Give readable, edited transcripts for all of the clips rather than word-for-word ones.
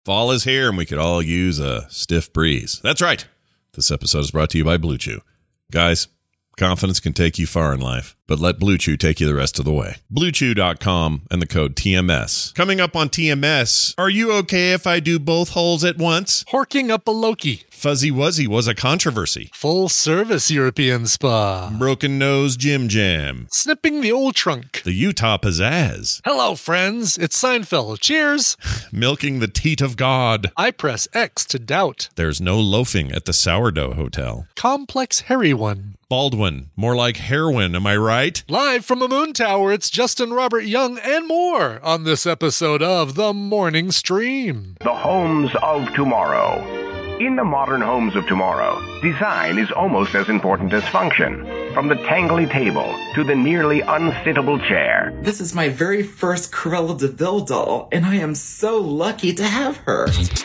Fall is here and we could all use a stiff breeze. That's right. This episode is brought to you by Blue Chew. Guys, confidence can take you far in life, but let Blue Chew take you the rest of the way. BlueChew.com and the code TMS. Coming up on TMS, are you okay if I do both holes at once? Horking up a Loki. Fuzzy Wuzzy was a controversy. Full service European spa. Broken Nose Jim Jam. Snipping the old trunk. The Utah Pizzazz. Hello, friends. It's Seinfeld. Cheers. Milking the teat of God. I press X to doubt. There's no loafing at the Sourdough Hotel. Complex hairy one. Baldwin. More like heroin, am I right? Live from a moon tower, it's Justin Robert Young and more on this episode of The Morning Stream. The homes of tomorrow. In the modern homes of tomorrow, design is almost as important as function. From the tangly table to the nearly unsittable chair. This is my very first Cruella de Vil doll, and I am so lucky to have her.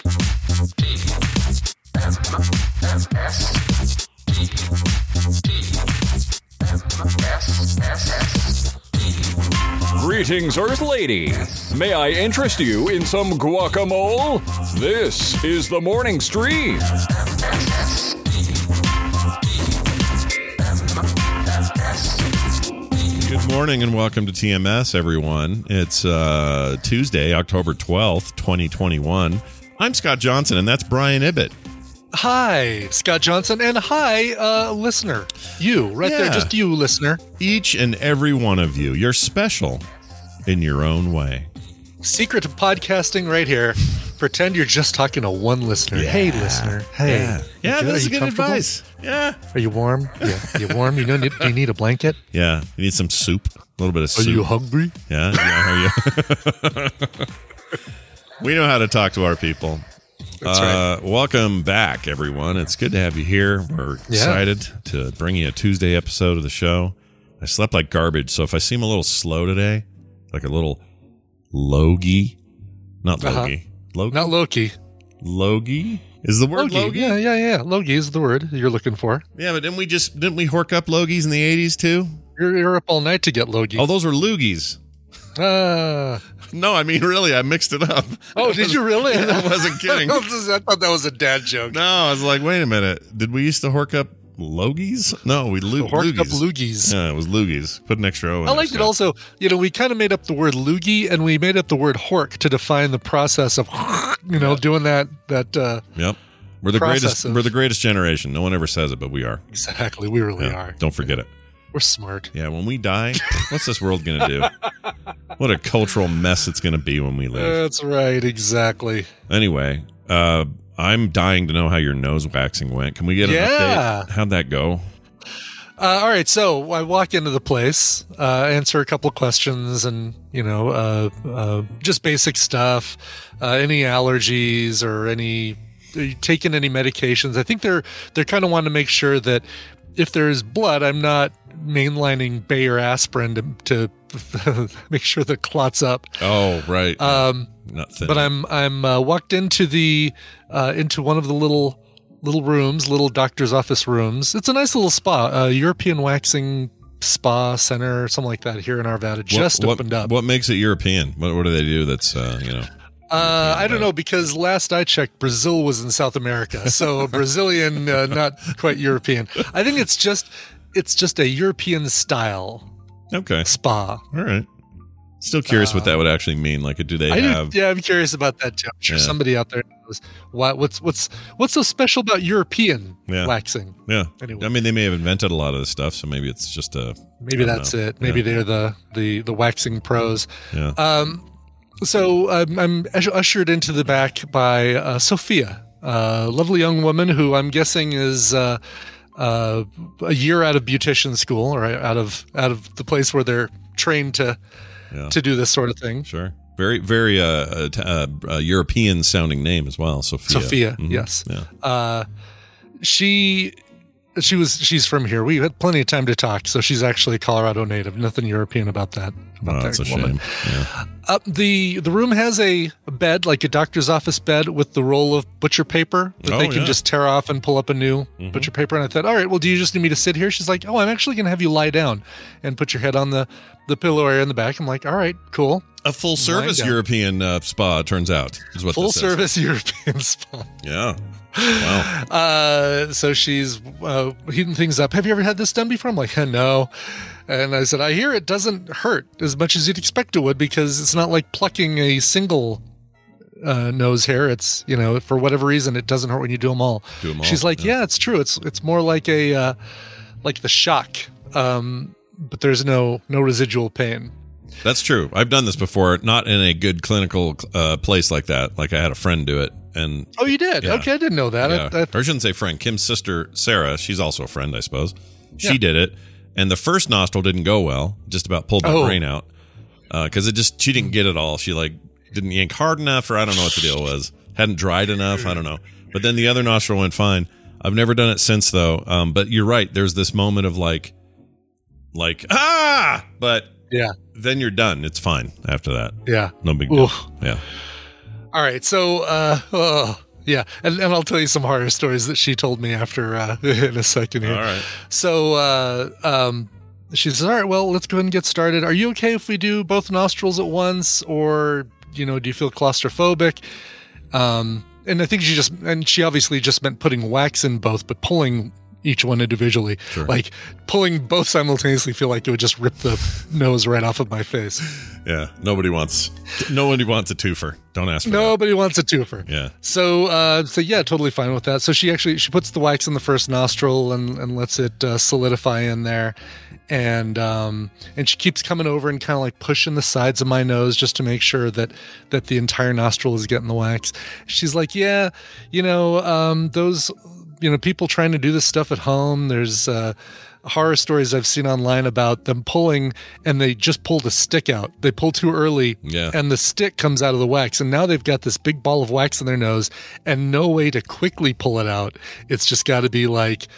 Greetings, Earth Lady. May I interest you in some guacamole? This is the Morning Stream. Good morning and welcome to TMS, everyone. It's Tuesday, October 12th, 2021. I'm Scott Johnson, and that's Brian Ibbett. Hi, Scott Johnson, and hi, listener. You, right there, just you, listener. Each and every one of you, you're special in your own way. Secret to podcasting right here. Pretend you're just talking to one listener. Yeah. Hey, listener. Hey. Yeah, Are this is you good advice. Yeah. Are you warm? Yeah. You warm? Do you need a blanket? Yeah. You need some soup. A little bit of soup. Are you hungry? Yeah. Are you? We know how to talk to our people. That's right. Welcome back, everyone. It's good to have you here. We're excited to bring you a Tuesday episode of the show. I slept like garbage, so if I seem a little slow today, like a little logy, not Logie. Logie? Not Loki. Logie? Is the word Logie? Yeah. Logie is the word you're looking for. Yeah, but didn't we hork up Logies in the 80s too? You're up all night to get Logie. Oh, those were loogies. No, I mean, really, I mixed it up. Oh, did you really? I wasn't kidding. I thought that was a dad joke. No, I was like, wait a minute. Did we used to hork up Logies? No, we horked up loogies. Yeah, it was loogies. Put an extra O in I liked it also. We kind of made up the word loogie and we made up the word hork to define the process of, doing that. Yep. We're the greatest generation. No one ever says it, but we are. Exactly. We really are. Don't forget it. We're smart. Yeah, when we die, what's this world going to do? What a cultural mess it's going to be when we leave. That's right, exactly. Anyway, I'm dying to know how your nose waxing went. Can we get an update? How'd that go? All right, so I walk into the place, answer a couple of questions, and just basic stuff. Any allergies or are you taking any medications? I think they're kind of wanting to make sure that if there's blood, I'm not mainlining Bayer aspirin to make sure the clot's up. Oh, right. But I'm walked into into one of the little rooms, little doctor's office rooms. It's a nice little spa, European waxing spa center, something like that here in Arvada. Just opened up. What makes it European? What do they do that's I don't know, because last I checked, Brazil was in South America, so Brazilian, not quite European. I think it's just a European style. Okay. Spa. All right. Still curious what that would actually mean. Like, do they have? Yeah, I'm curious about that too. I'm sure somebody out there knows what's so special about European waxing. Yeah. Anyway. I mean, they may have invented a lot of this stuff, so maybe it's just maybe that's it. Maybe they're the waxing pros. Yeah. So I'm ushered into the back by Sophia, a lovely young woman who I'm guessing is a year out of beautician school, or out of the place where they're trained to do this sort of thing. Sure. Very, very European sounding name as well, Sophia. Sophia, yes. Yeah. She She's from here. We had plenty of time to talk, so she's actually a Colorado native. Nothing European about that. That's a woman. shame. Yeah. The room has a bed, like a doctor's office bed, with the roll of butcher paper that they can just tear off and pull up a new butcher paper. And I thought, all right, well, do you just need me to sit here? She's like, oh, I'm actually going to have you lie down and put your head on the pillow area in the back. I'm like, all right, cool. A full service European spa, turns out, is what full this is. service European spa. Yeah. Wow. So she's heating things up. Have you ever had this done before? I'm like, no. And I said, I hear it doesn't hurt as much as you'd expect it would, because it's not like plucking a single nose hair. It's, for whatever reason, it doesn't hurt when you do them all. She's like, yeah, it's true. It's more like like the shock, but there's no residual pain. That's true. I've done this before, not in a good clinical place like that. Like I had a friend do it. And oh, you did? Yeah. Okay, I didn't know that. Yeah. Or I shouldn't say friend. Kim's sister, Sarah, she's also a friend, I suppose. She did it. And the first nostril didn't go well. Just about pulled my brain out. Because she didn't get it all. She didn't yank hard enough, or I don't know what the deal was. Hadn't dried enough. I don't know. But then the other nostril went fine. I've never done it since, though. But you're right. There's this moment of like, but yeah, then you're done. It's fine after that. Yeah. No big deal. Yeah. All right. So, yeah. And I'll tell you some horror stories that she told me after in a second here. All right. So, she says, all right, well, let's go ahead and get started. Are you okay if we do both nostrils at once, or, do you feel claustrophobic? And I think she obviously just meant putting wax in both, but pulling each one individually. Sure. Like pulling both simultaneously feel like it would just rip the nose right off of my face. Yeah. Nobody wants a twofer. Don't ask for Nobody wants a twofer. Yeah. So yeah, totally fine with that. So she puts the wax in the first nostril and lets it solidify in there. And she keeps coming over and kind of like pushing the sides of my nose just to make sure that the entire nostril is getting the wax. She's like, yeah, those, people trying to do this stuff at home. There's horror stories I've seen online about them pulling, and they just pulled a stick out. They pull too early, and the stick comes out of the wax, and now they've got this big ball of wax in their nose and no way to quickly pull it out. It's just got to be like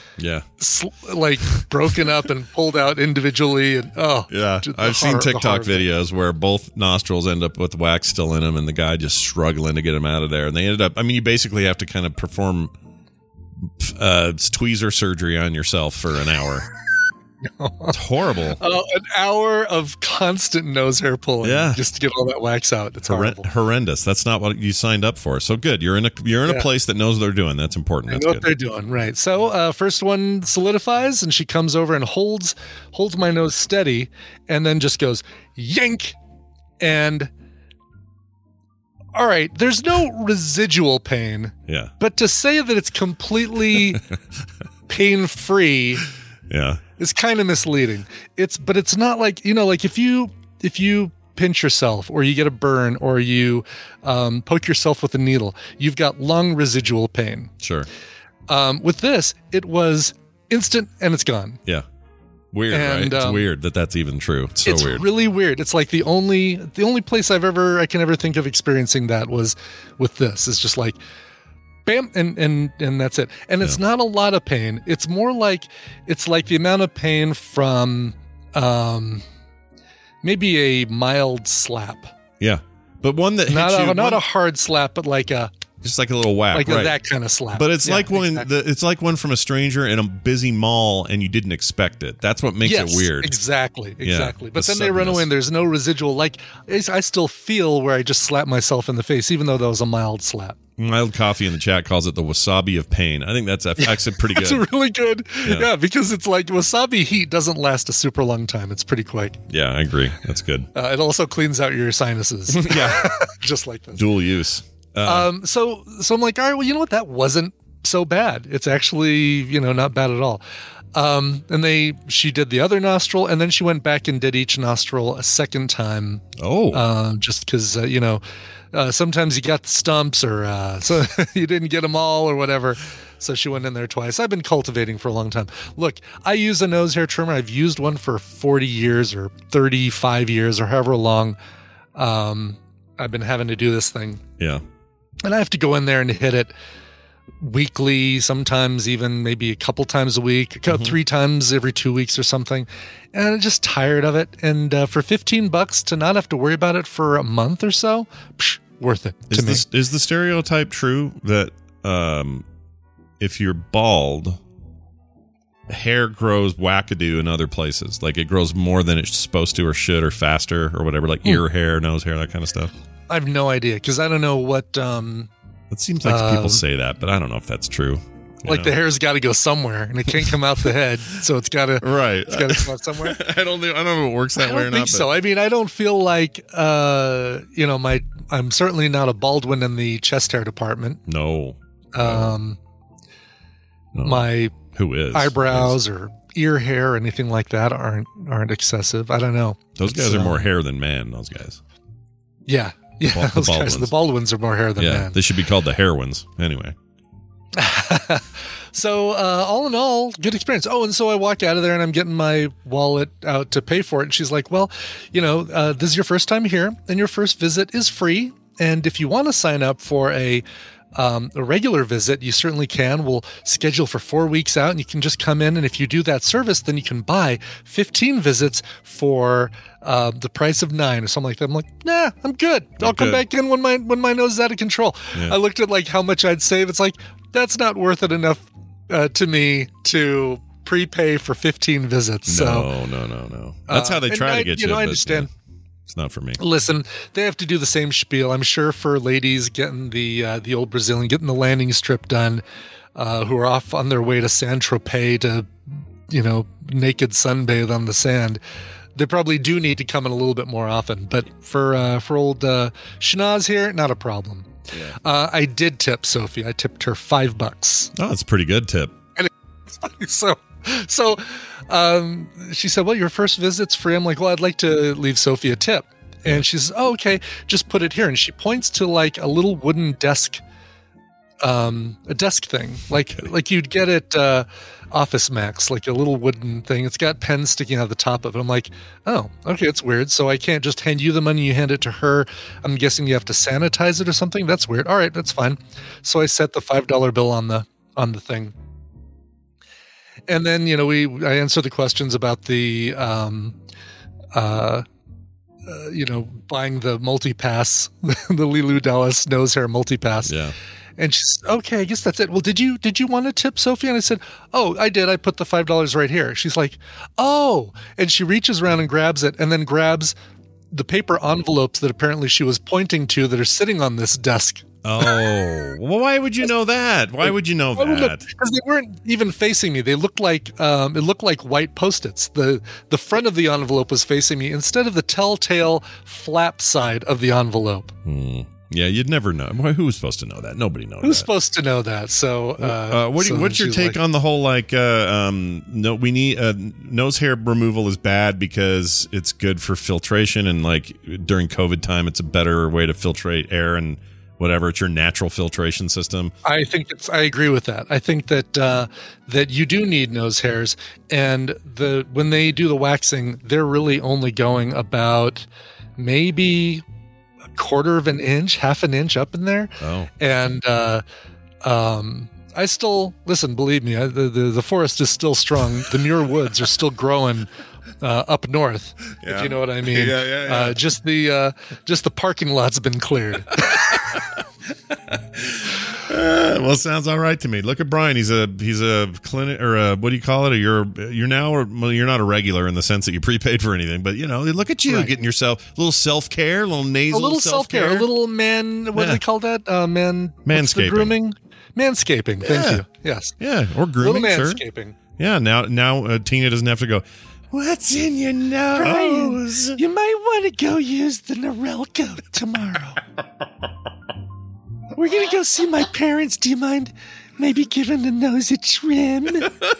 broken up and pulled out individually. And I've seen TikTok videos where both nostrils end up with wax still in them, and the guy just struggling to get them out of there, and they ended up, you basically have to kind of perform tweezer surgery on yourself for an hour. It's horrible. An hour of constant nose hair pulling, just to get all that wax out. It's horrendous. That's not what you signed up for. So good. You're in a place that knows what they're doing. That's important. That's know good. What they're doing, right? So first one solidifies, and she comes over and holds my nose steady, and then just goes yank, and. All right, there's no residual pain. Yeah. But to say that it's completely pain-free is kind of misleading. But it's not like, like if you pinch yourself or you get a burn or you poke yourself with a needle, you've got long residual pain. Sure. With this, it was instant and it's gone. Yeah. Weird, right? It's weird that's even true. It's so weird. It's really weird. It's like the only place I can ever think of experiencing that was with this. It's just like, bam, and that's it. And it's not a lot of pain. It's more like the amount of pain from maybe a mild slap. Yeah, but one that not a hard slap, but like a. Just like a little whack, like that kind of slap. But it's like when it's like one from a stranger in a busy mall and you didn't expect it. That's what makes it weird. Exactly. But then they run away and there's no residual. Like I still feel where I just slapped myself in the face, even though that was a mild slap. Mild Coffee in the chat calls it the wasabi of pain. I think that's actually pretty good. It's really good. Yeah, because it's like wasabi heat doesn't last a super long time. It's pretty quick. Yeah, I agree. That's good. It also cleans out your sinuses. Yeah, just like this. Dual use. So I'm like, all right, well, you know what? That wasn't so bad. It's actually, not bad at all. And she did the other nostril, and then she went back and did each nostril a second time. Oh, just because, sometimes you got the stumps or, so you didn't get them all or whatever. So she went in there twice. I've been cultivating for a long time. Look, I use a nose hair trimmer. I've used one for 40 years or 35 years or however long. I've been having to do this thing. Yeah. And I have to go in there and hit it weekly, sometimes even maybe a couple times a week, 3 times every 2 weeks or something. And I'm just tired of it. And for $15 to not have to worry about it for a month or so, worth it to me. Is the stereotype true that if you're bald, hair grows wackadoo in other places? Like it grows more than it's supposed to or should or faster or whatever, like ear hair, nose hair, that kind of stuff? I have no idea because I don't know what... It seems like people say that, but I don't know if that's true. The hair's got to go somewhere, and it can't come out the head, so it's got to It's got to come out somewhere. I don't know if it works that way or not. I don't think so. I mean, I don't feel like I'm certainly not a Baldwin in the chest hair department. No. My who is eyebrows or ear hair or anything like that aren't excessive. I don't know. Those guys are more hair than man. Those guys. Yeah. Yeah, those guys, the Baldwins are more hair than man. They should be called the Hairwins. Anyway. So, all in all, good experience. Oh, and so I walk out of there and I'm getting my wallet out to pay for it. And she's like, well, this is your first time here and your first visit is free. And if you want to sign up for a regular visit, you certainly can. We'll schedule for 4 weeks out and you can just come in. And if you do that service, then you can buy 15 visits for the price of 9 or something like that. I'm like, nah, I'm good. I'll come back in when my nose is out of control. Yeah. I looked at like how much I'd save. It's like, that's not worth it enough to me to prepay for 15 visits. No. That's how they try to get you. I understand. Yeah. It's not for me. Listen, they have to do the same spiel. I'm sure for ladies getting the old Brazilian, getting the landing strip done, who are off on their way to Saint-Tropez to, naked sunbathe on the sand, they probably do need to come in a little bit more often. But for old Shanaz here, not a problem. Yeah. I did tip Sophie. I tipped her $5. Oh, that's a pretty good tip. And so she said, well, your first visit's free. I'm like, well, I'd like to leave Sophie a tip. And she says, oh, okay, just put it here. And she points to like a little wooden desk, a desk thing, like you'd get at Office Max, like a little wooden thing. It's got pens sticking out of the top of it. I'm like, oh, okay, it's weird. So I can't just hand you the money, you hand it to her. I'm guessing you have to sanitize it or something. That's weird. All right, that's fine. So I set the $5 bill on the thing. And then, I answer the questions about the, buying the multi-pass, the Lilu Dallas nose hair multi-pass. Yeah. And she's, okay, I guess that's it. Well, did you want to tip Sophie? And I said, oh, I did. I put the $5 right here. She's like, oh, and she reaches around and grabs it and then grabs the paper envelopes that apparently she was pointing to that are sitting on this desk. Oh, well, why would you know that? Why would you know that? Because they weren't even facing me. They looked like it looked like white Post-its. The front of the envelope was facing me instead of the telltale flap side of the envelope. Yeah, you'd never know. Who was supposed to know that? Nobody knows. Who's supposed to know that? So, what's your take on the whole we need nose hair removal is bad because it's good for filtration and like during COVID time, it's a better way to filtrate air and whatever. It's your natural filtration system. I agree with that. I think that that you do need nose hairs, and when they do the waxing, they're really only going about maybe quarter of an inch, half an inch up in there. Oh. And I still listen, believe me, the forest is still strong. The Muir Woods are still growing up north, if you know what I mean. Yeah. Just the parking lot's been cleared. Well, it sounds all right to me. Look at Brian. He's a clinic or what do you call it? You're not a regular in the sense that you prepaid for anything, but look at you getting yourself a little self-care, a little nasal, a little self-care, a little man. What do they call that? Manscaping. Grooming, manscaping. Thank you. Yes. Yeah, or grooming. Little manscaping. Sure. Yeah. Now Tina doesn't have to go, what's in your nose? Brian, you might want to go use the Norelco tomorrow. We're going to go see my parents. Do you mind maybe giving the nose a trim?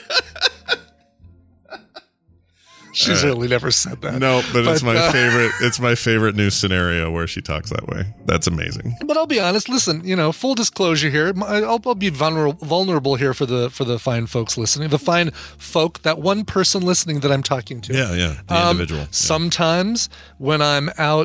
She's really never said that. No, but it's my favorite. It's my favorite news scenario where she talks that way. That's amazing. But I'll be honest. Listen, full disclosure here. I'll be vulnerable here for the fine folks listening. The fine folk, that one person listening that I'm talking to. Yeah. The individual. Sometimes when I'm out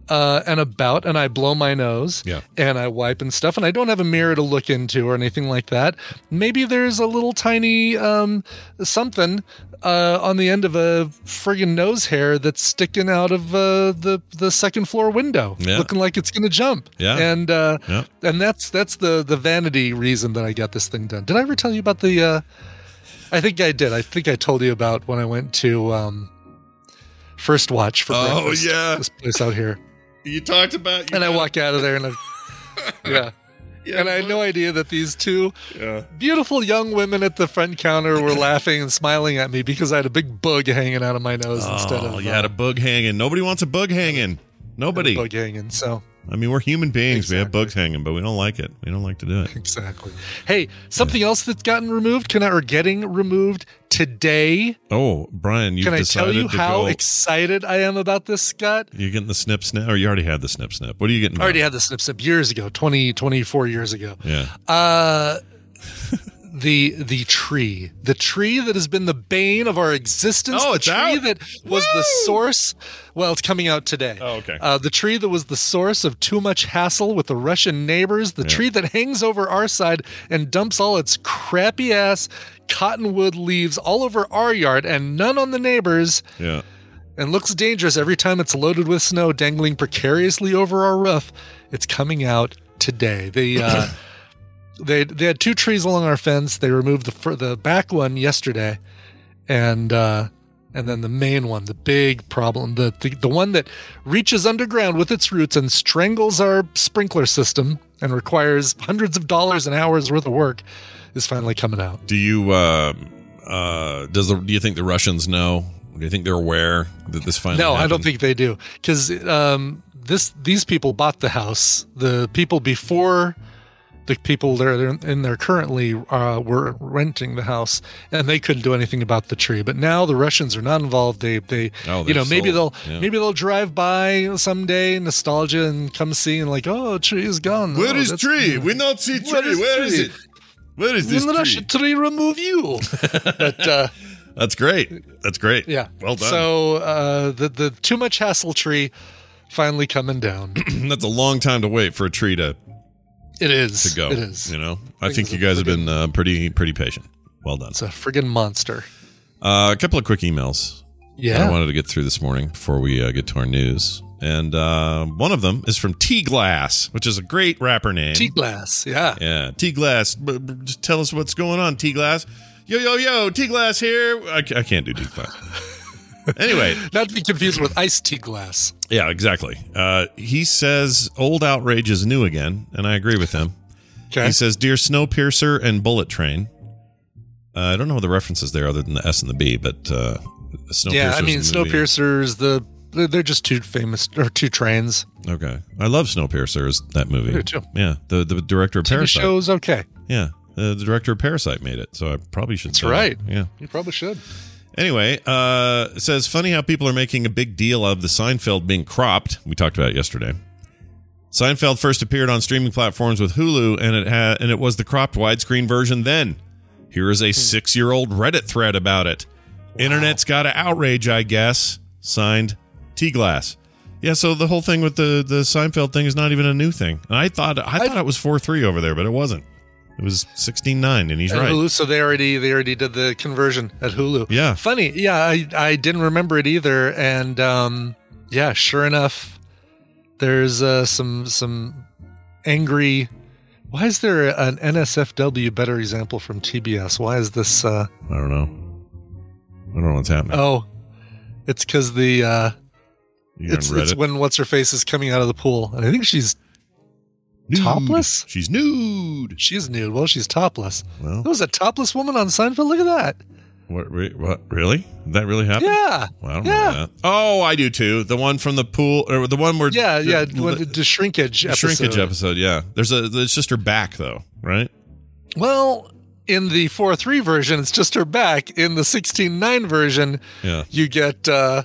and about, and I blow my nose, Yeah. and I wipe and stuff, and I don't have a mirror to look into or anything like that. Maybe there's a little tiny something on the end of a friggin' nose hair that's sticking out of the second floor window, looking like it's gonna jump. Yeah. And that's the vanity reason that I got this thing done. Did I ever tell you about the? I think I did. I think I told you about when I went to First Watch for breakfast. Oh yeah, this place out here. You talked about, and I walk out of there, and and I had no idea that these two beautiful young women at the front counter were laughing and smiling at me because I had a big bug hanging out of my nose instead of. Oh, you had a bug hanging. Nobody wants a bug hanging. Nobody. Bug hanging. So. I mean, we're human beings. Exactly. We have bugs hanging, but we don't like it. We don't like to do it. Exactly. Hey, something else that's gotten removed, or getting removed today. Oh, Brian, you've Can I decided tell you to how go. Excited I am about this, Scott? You're getting the snip snip, or you already had the snip snip? What are you getting? I already had the snip snip years ago, 24 years ago. Yeah. The tree that has been the bane of our existence. Oh, the it's tree out? that was the source. Well, it's coming out today. Oh, okay. The tree that was the source of too much hassle with the Russian neighbors. The tree that hangs over our side and dumps all its crappy ass cottonwood leaves all over our yard and none on the neighbors. Yeah. And looks dangerous every time it's loaded with snow dangling precariously over our roof. It's coming out today. They had two trees along our fence. They removed the back one yesterday, and then the main one, the big problem, the one that reaches underground with its roots and strangles our sprinkler system and requires hundreds of dollars and hours worth of work, is finally coming out. Do you do you think the Russians know? Do you think they're aware that this finally No, happened? I don't think they do, because these people bought the house. The people before the people that are in there currently were renting the house, and they couldn't do anything about the tree. But now the Russians are not involved. They maybe they'll drive by someday, nostalgia, and come see and like, oh, tree is gone. Where oh, is tree? We not see tree. Where is it? Where is this When the tree? Russian tree remove you? But That's great. That's great. yeah, Well done. So the too much hassle tree finally coming down. That's a long time to wait for a tree to go. It is. You know, I think you guys have been pretty patient. Well done. It's a friggin' monster. A couple of quick emails Yeah. that I wanted to get through this morning before we get to our news. And one of them is from T-Glass, which is a great rapper name. T-Glass, yeah. Yeah, T-Glass. Just tell us what's going on, T-Glass. Yo, T-Glass here. I can't do T-Glass. Anyway. Not to be confused with iced tea glass. Yeah, exactly. He says old outrage is new again, and I agree with him. Okay. He says, Dear Snowpiercer and Bullet Train. I don't know the references there other than the S and the B, but Snowpiercer. Yeah, I mean, Snowpiercer's they're just two trains. Okay. I love Snowpiercer, is that movie. I do too. Yeah, the director of TV Parasite. show's okay. Yeah, the director of Parasite made it, so I probably should That's say right. that. Yeah. You probably should. Anyway, it says, funny how people are making a big deal of the Seinfeld being cropped. We talked about it yesterday. Seinfeld first appeared on streaming platforms with Hulu, and it was the cropped widescreen version then. Here is a 6-year-old Reddit thread about it. Wow. Internet's got to outrage, I guess. Signed, T-Glass. Yeah, so the whole thing with the Seinfeld thing is not even a new thing. And I thought it was 4:3 over there, but it wasn't. It was 16:9, and he's right. Hulu, so they already did the conversion at Hulu. Yeah. Funny. Yeah, I didn't remember it either. And yeah, sure enough, there's some angry. Why is there an NSFW better example from TBS? Why is this? I don't know. I don't know what's happening. Oh, it's because it's when what's her face is coming out of the pool, and I think she's nude. Topless. She's nude. She's nude. Well, she's topless. Well, there was a topless woman on Seinfeld. Look at that. What? Really? Did that really happen? Yeah. Well, I don't know that. Oh, I do too. The one from the pool, or the one where the shrinkage episode. Shrinkage episode. Yeah. It's just her back though, right? Well, in the 4:3 version, it's just her back. In the 16:9 version, you get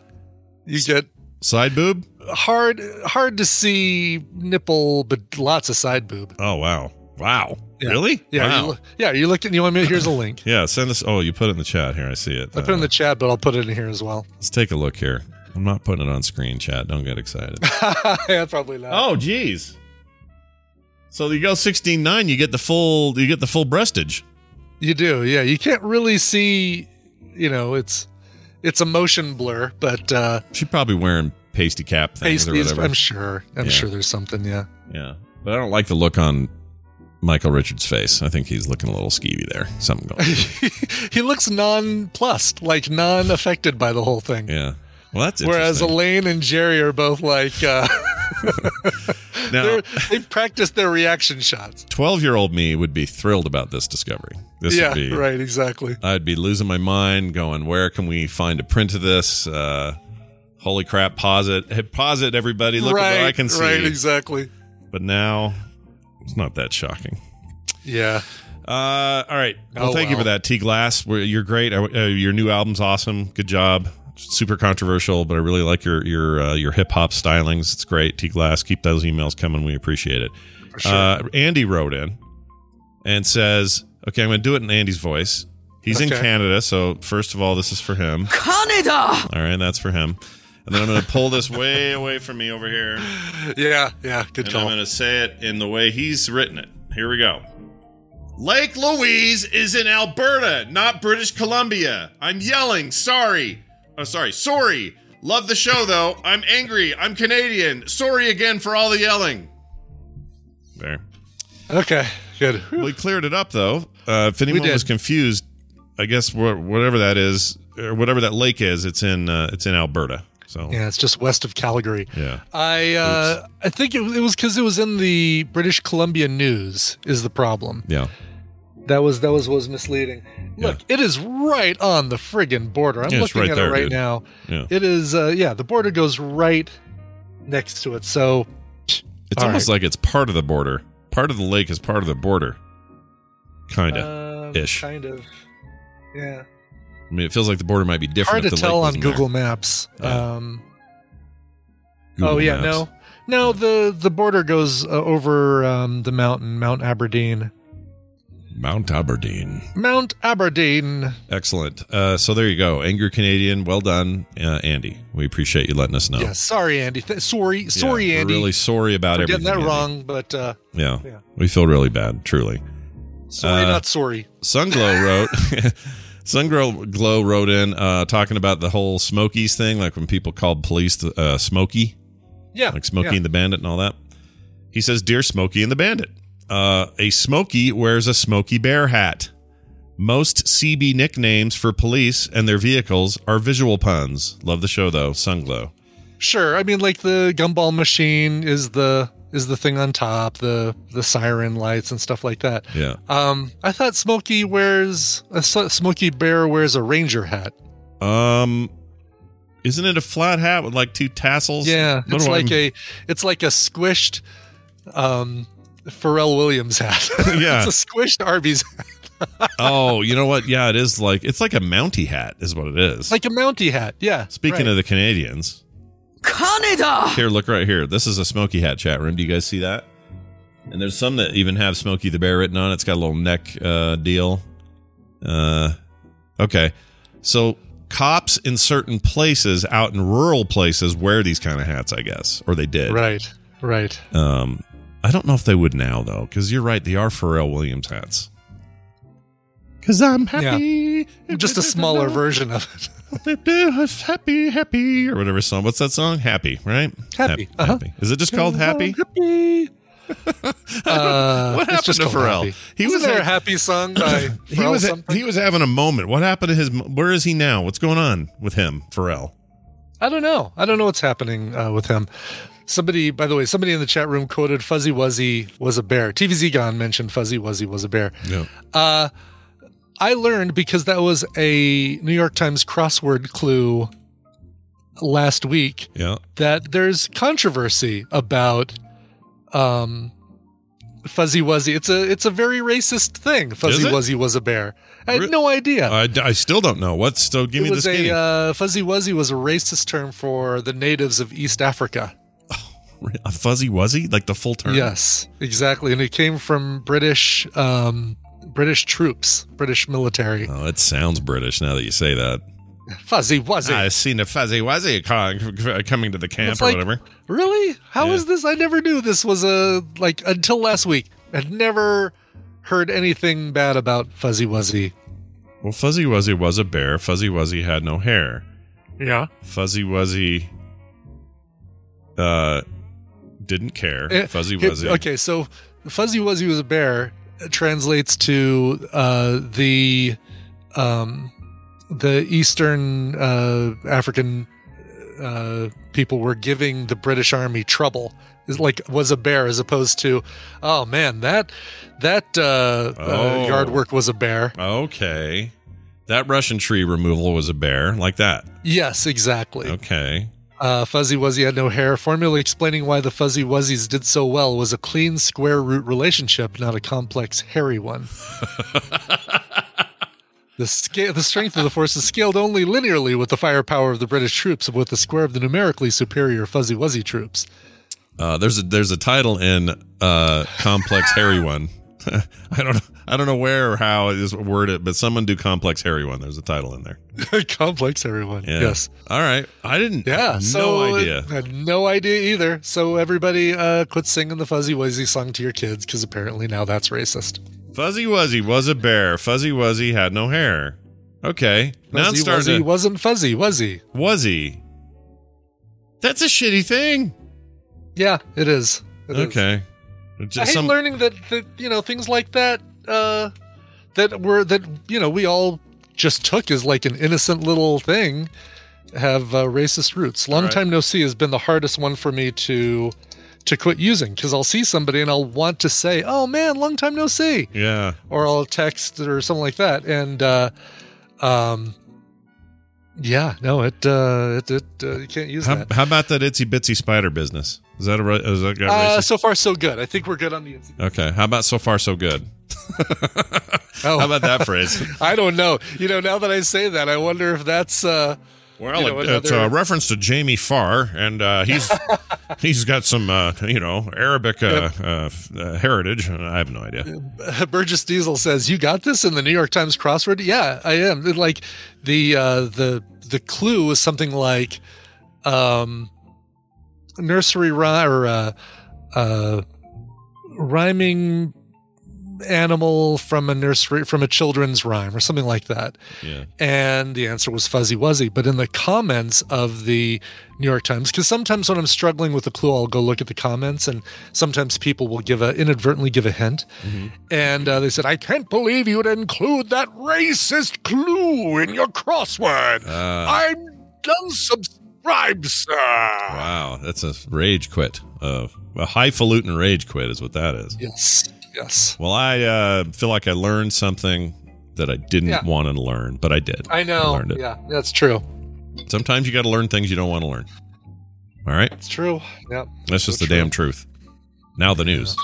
side boob. Hard to see nipple, but lots of side boob. Oh wow. Yeah. Really? Yeah. Wow. You looked. You want me? Here's a link. Yeah. Send us. Oh, you put it in the chat here. I see it. I put it in the chat, but I'll put it in here as well. Let's take a look here. I'm not putting it on screen, chat. Don't get excited. Yeah, probably not. Oh, geez. So you go 16:9, you get the full breastage. You do, yeah. You can't really see, it's a motion blur, but She's probably wearing pasty cap things or pasties, whatever. I'm sure there's something, yeah. Yeah. But I don't like the look on Michael Richards' face. I think he's looking a little skeevy there. Something going on. He looks nonplussed, like non-affected by the whole thing. Yeah. Well, that's Whereas interesting. Elaine and Jerry are both like, Now, they've practiced their reaction shots. 12-year-old me would be thrilled about this discovery. This Yeah, would be, right, exactly. I'd be losing my mind going, where can we find a print of this? Holy crap, pause it. Hey, pause it, everybody. Look at what I can see. Right, exactly. But now, it's not that shocking. Yeah. All right. Well, Oh, thank you well. for that, T Glass. You're great. Your new album's awesome. Good job. Super controversial, but I really like your hip hop stylings. It's great. T Glass, keep those emails coming. We appreciate it. For sure. Andy wrote in and says, "Okay, I'm going to do it in Andy's voice. He's in Okay. Canada, so first of all, this is for him. Canada! All right, that's for him. And then I'm going to pull this way away from me over here, Yeah, good and call. I'm going to say it in the way he's written it. Here we go. Lake Louise is in Alberta, not British Columbia. I'm yelling, sorry. Oh, sorry. Love the show, though. I'm angry. I'm Canadian. Sorry again for all the yelling. There. Okay, good. We cleared it up, though. If anyone did. was confused, I guess whatever that is, or whatever that lake is, it's in Alberta. So Yeah, it's just west of Calgary. yeah. I think it was because it was in the British Columbia News is the problem. Yeah. That was what was misleading. Look, it is right on the friggin' border. I'm Yeah, it's looking right at there, it right dude. now. Yeah. It is, the border goes right next to it. So It's all almost right. like it's part of the border. Part of the lake is part of the border. Kind of. ish. Kind of. Yeah. I mean, it feels like the border might be different. Hard to if the tell lake on wasn't there. Google Maps. Yeah. Oh Google yeah, Maps. no. The border goes over the mountain, Mount Aberdeen. Mount Aberdeen. Mount Aberdeen. Excellent. So there you go. Angry Canadian. Well done, Andy. We appreciate you letting us know. Yeah, sorry, Andy. Sorry, Yeah, Andy. We're really sorry about for everything. getting that Andy. wrong, but Yeah. Yeah. We feel really bad, truly. sorry, not sorry. Sunglow wrote Sunglow wrote in talking about the whole Smokies thing, like when people called police Smokey, Yeah, like Smokey yeah. and the Bandit and all that. He says, "Dear Smokey and the Bandit, a Smokey wears a Smokey Bear hat. Most CB nicknames for police and their vehicles are visual puns. Love the show, though. Sunglow. Sure. I mean, like the gumball machine is the thing on top, the siren lights and stuff like that. Yeah. I thought Smokey Bear wears a ranger hat. Isn't it a flat hat with like two tassels? Yeah, What it's do I- like a squished Pharrell Williams hat. Yeah. It's a squished Arby's hat. Oh, you know what? Yeah, it's like a Mountie hat, is what it is. Like a Mountie hat. Yeah. Speaking of the Canadians, Canada! here, look right here. This is a Smokey hat chat room. Do you guys see that? And there's some that even have Smokey the Bear written on it. It's got a little neck deal. Okay. So cops in certain places, out in rural places, wear these kind of hats, I guess. Or they did. Right. I don't know if they would now, though, because you're right. They are Pharrell Williams hats. Because I'm happy. Just a smaller version of it. Happy, or whatever song. What's that song? Happy, right? Happy. Uh-huh. Happy. Is it just called Happy? Happy. What happened to Pharrell? He was there a happy song by Pharrell He was having a moment. What happened to his? Where is he now? What's going on with him, Pharrell? I don't know what's happening with him. Somebody in the chat room quoted Fuzzy Wuzzy was a bear. TVZ Gone mentioned Fuzzy Wuzzy was a bear. Yeah. I learned, because that was a New York Times crossword clue last week, Yeah. that there's controversy about Fuzzy Wuzzy. It's a very racist thing. Fuzzy it? Wuzzy was a bear. I had no idea. I still don't know. Give me the skinny. Fuzzy Wuzzy was a racist term for the natives of East Africa. A Fuzzy Wuzzy? Like the full term? Yes, exactly. And it came from British troops, British military. Oh, it sounds British now that you say that. Fuzzy Wuzzy. I seen a Fuzzy Wuzzy coming to the camp It's or like, whatever. Really? How Yeah. is this? I never knew this was until last week. I'd never heard anything bad about Fuzzy Wuzzy. Well, Fuzzy Wuzzy was a bear. Fuzzy Wuzzy had no hair. Yeah. Fuzzy Wuzzy didn't care. Fuzzy Wuzzy. Okay, so Fuzzy Wuzzy was a bear. It translates to the Eastern African people were giving the British Army trouble. Is like was a bear as opposed to, oh man, that yard work was a bear. Okay. That Russian tree removal was a bear, like that. Yes, exactly. Okay. Fuzzy Wuzzy had no hair. Formally explaining why the Fuzzy Wuzzies did so well was a clean square root relationship, not a complex hairy one. The strength of the force is scaled only linearly with the firepower of the British troops, with the square of the numerically superior Fuzzy Wuzzy troops. There's a title in Complex Hairy One. I don't know where or how it is worded, but someone do Complex Hairy One. There's a title in there. Complex hairy one. Yeah. Yes. All right. I didn't. Yeah. No idea. Had no idea either. So everybody quit singing the Fuzzy Wuzzy song to your kids because apparently now that's racist. Fuzzy Wuzzy was a bear. Fuzzy Wuzzy had no hair. Okay. Now it's Fuzzy starting Wuzzy to... wasn't fuzzy, was he? Was he? That's a shitty thing. Yeah, it is. It is. Okay. I hate learning that things like that we all just took as like an innocent little thing have racist roots. Long time no see has been the hardest one for me to quit using because I'll see somebody and I'll want to say, "Oh man, long time no see," Yeah. or I'll text or something like that, and you can't use that. How about that itsy bitsy spider business? Is that racist? So far, so good. I think we're good on the inside. Okay. How about so far so good? Oh. How about that phrase? I don't know. Now that I say that, I wonder if that's Well, it's a reference to Jamie Farr, and he's got some Arabic heritage. I have no idea. Burgess Diesel says, "You got this in the New York Times crossword." Yeah, I am. Like the clue was something like nursery rhyme or rhyming animal from a children's rhyme or something like that. Yeah. And the answer was Fuzzy Wuzzy. But in the comments of the New York Times, because sometimes when I'm struggling with a clue, I'll go look at the comments, and sometimes people will inadvertently give a hint. Mm-hmm. And they said, "I can't believe you'd include that racist clue in your crossword. I'm unsubscribed, sir." Wow, that's a rage quit. A highfalutin rage quit is what that is. Yes. Well, I feel like I learned something that I didn't want to learn, but I did. I know. I learned it. Yeah, that's true. Sometimes you got to learn things you don't want to learn. All right? It's true. Yep. That's just the damn truth. Now the news.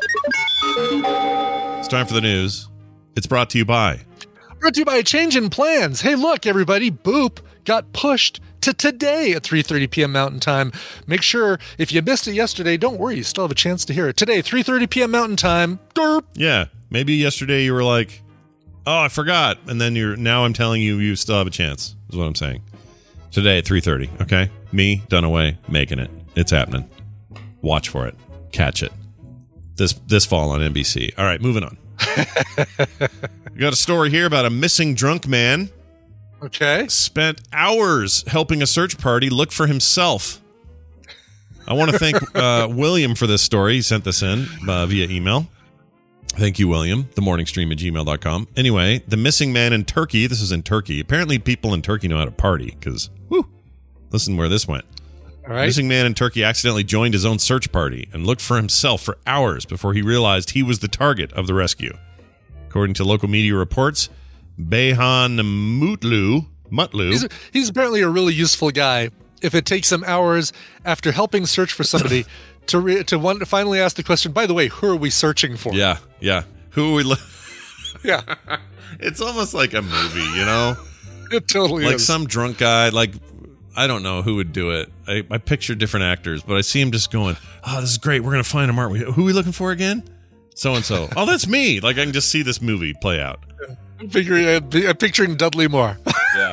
It's time for the news. It's brought to you by... Brought to you by a change in plans. Hey, look, everybody. Boop got pushed to today at 3:30 p.m. Mountain Time. Make sure, if you missed it yesterday, don't worry. You still have a chance to hear it. Today, 3:30 p.m. Mountain Time. Derp. Yeah. Maybe yesterday you were like, oh, I forgot. And then now I'm telling you still have a chance, is what I'm saying. Today at 3:30, okay? Me, Dunaway, making it. It's happening. Watch for it. Catch it. This fall on NBC. All right, moving on. We got a story here about a missing drunk man. Okay. Spent hours helping a search party look for himself. I want to thank William for this story. He sent this in via email. Thank you, William. themorningstream@gmail.com. Anyway, the missing man in Turkey. This is in Turkey. Apparently people in Turkey know how to party because, listen where this went. All right. Missing man in Turkey accidentally joined his own search party and looked for himself for hours before he realized he was the target of the rescue. According to local media reports, Beyhan Mutlu. He's apparently a really useful guy. If it takes him hours after helping search for somebody to finally ask the question, by the way, who are we searching for? Yeah. Who are we Yeah. It's almost like a movie, you know? It totally is. Like some drunk guy, I don't know who would do it. I picture different actors, but I see him just going, oh, this is great. We're going to find him, aren't we? Who are we looking for again? So-and-so. Oh, that's me. I can just see this movie play out. I'm picturing Dudley Moore. Yeah.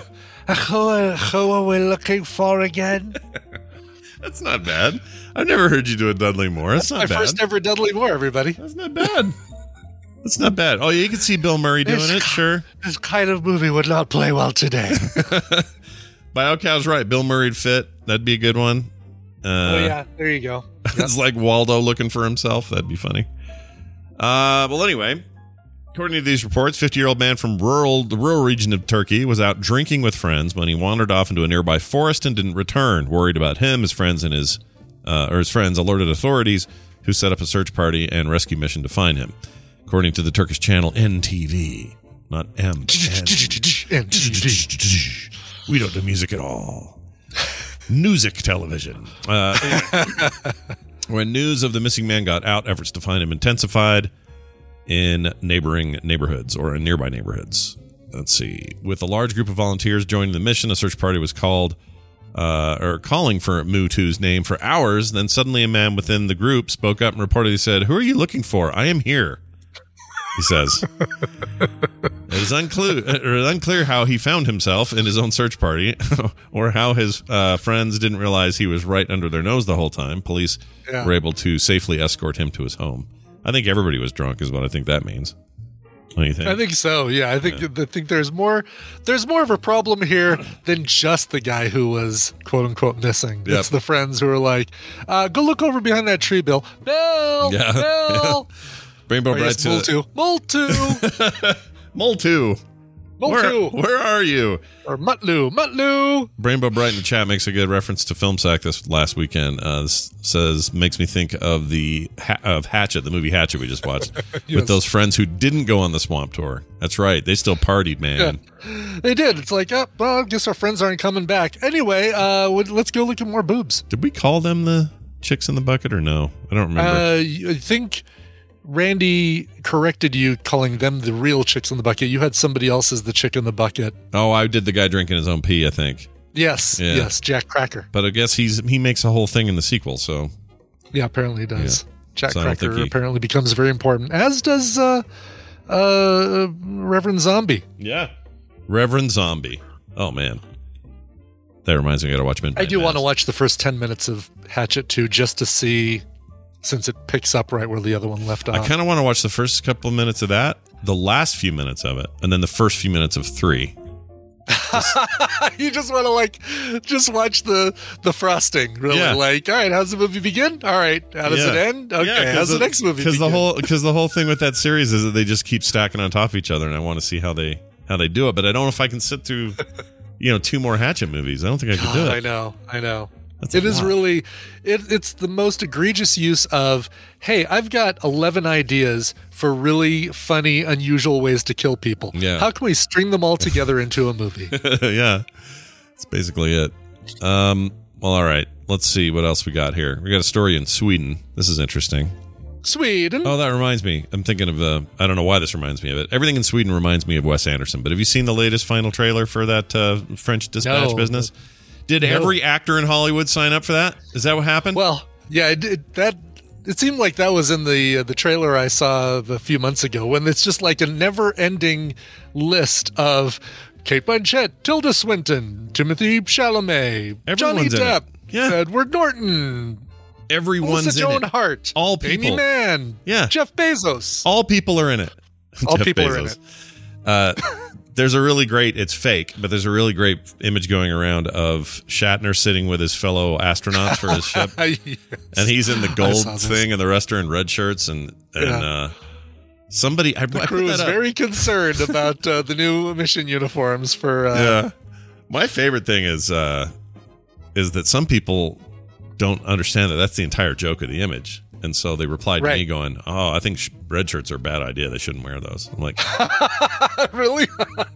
Who are we looking for again? That's not bad. I've never heard you do a Dudley Moore. That's not My bad. first ever Dudley Moore, everybody. That's not bad. That's not bad. Oh, yeah, you can see Bill Murray doing it, sure. This kind of movie would not play well today. BioCow's right. Bill Murray'd fit. That'd be a good one. Oh, yeah. There you go. It's like Waldo looking for himself. That'd be funny. Well, anyway, according to these reports, 50-year-old man from the rural region of Turkey was out drinking with friends when he wandered off into a nearby forest and didn't return. Worried about him, his friends his friends alerted authorities, who set up a search party and rescue mission to find him. According to the Turkish channel NTV, not M. We don't do music at all. Music television. When news of the missing man got out, efforts to find him intensified in neighboring neighborhoods or in nearby neighborhoods. Let's see. With a large group of volunteers joining the mission, a search party was calling for Mutu's name for hours. Then suddenly a man within the group spoke up and reportedly said, "Who are you looking for? I am here," he says. It is unclear how he found himself in his own search party or how his friends didn't realize he was right under their nose the whole time. Police were able to safely escort him to his home. I think everybody was drunk is what I think that means. What do you think? I think so. Yeah, I think there's more of a problem here than just the guy who was quote unquote missing. Yep. It's the friends who are like, go look over behind that tree, Bill. Bill. Rainbow Bright Moltu. Moltu. Where are you? Or Mutlu. Rainbow Bright in the chat makes a good reference to Film Sack this last weekend. This makes me think of of Hatchet, the movie Hatchet we just watched, Yes. with those friends who didn't go on the swamp tour. That's right. They still partied, man. Yeah, they did. It's like, well, I guess our friends aren't coming back. Anyway, let's go look at more boobs. Did we call them the chicks in the bucket or no? I don't remember. I think Randy corrected you, calling them the real chicks in the bucket. You had somebody else as the chick in the bucket. Oh, I did the guy drinking his own pee, I think. Yes, Yeah. yes, Jack Cracker. But I guess he makes a whole thing in the sequel, so. Yeah, apparently he does. Yeah. Jack So I don't think Cracker he- apparently becomes very important, as does Reverend Zombie. Yeah. Reverend Zombie. Oh, man. That reminds me, I got to watch Midnight I do want to Mass. watch the first 10 minutes of Hatchet 2 just to see, since it picks up right where the other one left I off. kind of want to watch the first couple of minutes of that, the last few minutes of it, and then the first few minutes of 3. You just want to just watch the frosting, really. Yeah. Like, all right, how's the movie begin? All right, how does it end? Okay, how's the next movie begin? Because the whole thing with that series is that they just keep stacking on top of each other, and I want to see how they do it. But I don't know if I can sit through, 2 more Hatchet movies. I don't think I could do it. I know. That's It a is lot. really, it's the most egregious use of, hey, I've got 11 ideas for really funny, unusual ways to kill people. Yeah. How can we string them all together into a movie? Yeah, that's basically it. Well, all right. Let's see what else we got here. We got a story in Sweden. This is interesting. Sweden. Oh, that reminds me. I'm thinking of I don't know why this reminds me of it. Everything in Sweden reminds me of Wes Anderson. But have you seen the latest final trailer for that French Dispatch No. business? Did every actor in Hollywood sign up for that? Is that what happened? Well, yeah, it seemed like that was in the trailer I saw a few months ago, when it's just like a never-ending list of Kate Blanchett, Tilda Swinton, Timothy Chalamet, Johnny Everyone's in it. Depp, Yeah. Edward Norton, Everyone's Melissa in Joan it. Hart, All people. Amy Mann, Yeah. Jeff Bezos. All people are in it. All Jeff people are in Bezos. There's a really great, it's fake, but there's a really great image going around of Shatner sitting with his fellow astronauts for his ship. Yes. And he's in the I gold saw this. thing, and the rest are in red shirts. And somebody, I The put crew that is up. very concerned about the new mission uniforms for. Yeah. My favorite thing is that some people don't understand that that's the entire joke of the image. And so they replied to me Right. going, "Oh, I think red shirts are a bad idea. They shouldn't wear those." I'm like, Really?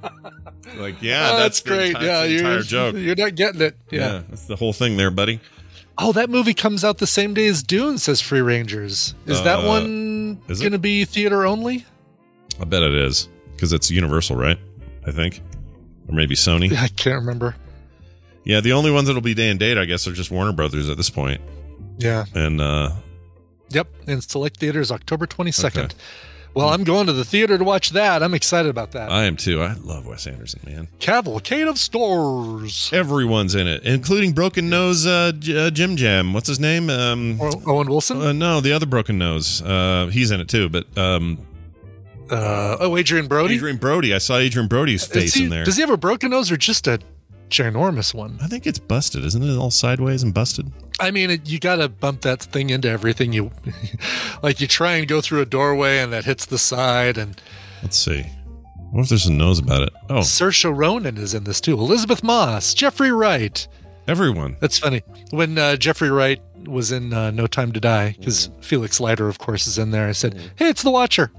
yeah, Oh, that's great. The Yeah, entire joke. You're not getting it. Yeah, that's the whole thing there, buddy. Oh, that movie comes out the same day as Dune, says Free Rangers. Is that one is it? going to be theater only? I bet it is because it's Universal, right? I think, or maybe Sony. I can't remember. Yeah, the only ones that'll be day and date, I guess, are just Warner Brothers at this point. Yeah. And Yep. In select theaters, October 22nd. Okay. Well, I'm going to the theater to watch that. I'm excited about that. I am too. I love Wes Anderson, man. Cavalcade of Stars. Everyone's in it, including Broken Nose Jim Jam. What's his name? Owen Wilson? No, the other Broken Nose. He's in it too, but... Adrian Brody? Adrian Brody. I saw Adrian Brody's face in there. Does he have a broken nose or just a ginormous one? I think it's busted. Isn't it all sideways and busted? I mean, you got to bump that thing into everything. You try and go through a doorway and that hits the side. And let's see. What if there's a nose about it? Oh, Saoirse Ronan is in this too. Elizabeth Moss, Jeffrey Wright. Everyone. That's funny. When Jeffrey Wright was in No Time to Die, because Felix Leiter, of course, is in there, I said, "Hey, it's the Watcher."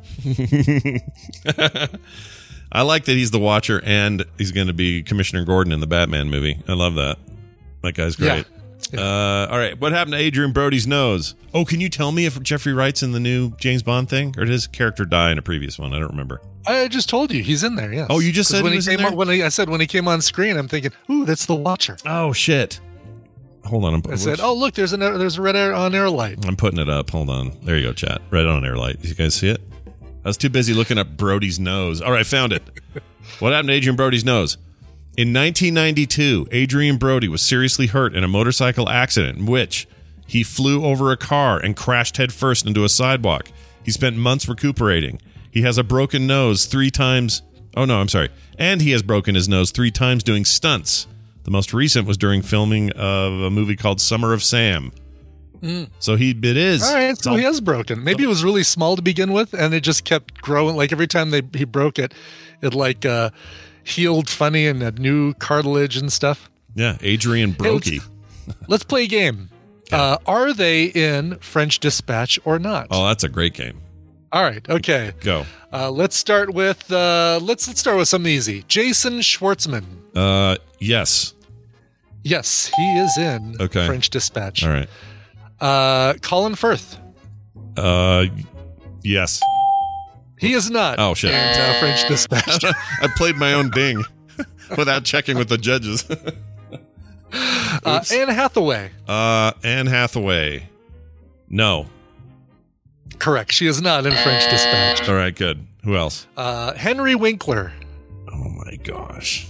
I like that he's the Watcher and he's going to be Commissioner Gordon in the Batman movie. I love that. That guy's great. Yeah. All right. What happened to Adrian Brody's nose? Oh, can you tell me if Jeffrey Wright's in the new James Bond thing? Or did his character die in a previous one? I don't remember. I just told you. He's in there, yes. Oh, you just said when he was in there? I said when he came on screen, I'm thinking, ooh, that's the Watcher. Oh, shit. Hold on. I said, oh, look, there's a red on air light. I'm putting it up. Hold on. There you go, chat. Red on air light. You guys see it? I was too busy looking up Brody's nose. All right, found it. What happened to Adrian Brody's nose? In 1992, Adrian Brody was seriously hurt in a motorcycle accident in which he flew over a car and crashed headfirst into a sidewalk. He spent months recuperating. He has a broken nose 3 times. Oh, no, I'm sorry. And he has broken his nose 3 times doing stunts. The most recent was during filming of a movie called Summer of Sam. So it is. All right, so he is broken. Maybe it was really small to begin with, and it just kept growing. Like every time he broke it, it healed funny and had new cartilage and stuff. Yeah, Adrian Brokey. Hey, let's play a game. Are they in French Dispatch or not? Oh, that's a great game. All right, okay. Go. Let's start with let's start with something easy. Jason Schwartzman. Yes. Yes, he is in French Dispatch. All right. Colin Firth. Yes. He is not. Oh, shit. In French Dispatch. I played my own ding without checking with the judges. Anne Hathaway. Anne Hathaway. No. Correct. She is not in French Dispatch. All right, good. Who else? Henry Winkler. Oh, my gosh.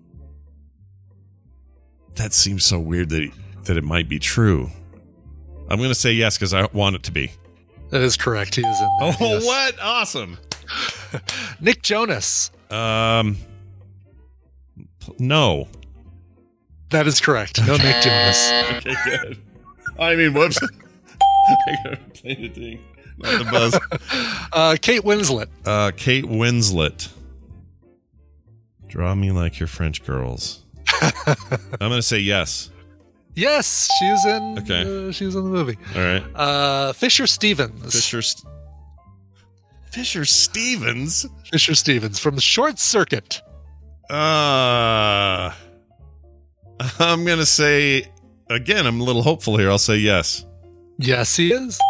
That seems so weird that it might be true. I'm going to say yes because I want it to be. That is correct. He is in there. Oh, yes. What? Awesome. Nick Jonas. No. That is correct. No Nick Jonas. Okay, good. I mean, whoops. I got to play the thing. Not the buzz. Kate Winslet. Kate Winslet. Draw me like your French girls. I'm going to say yes. Yes, she is in. Okay. She's in the movie. All right. Fisher Stevens. Fisher Stevens. Fisher Stevens from Short Circuit. I'm gonna say again. I'm a little hopeful here. I'll say yes. Yes, he is.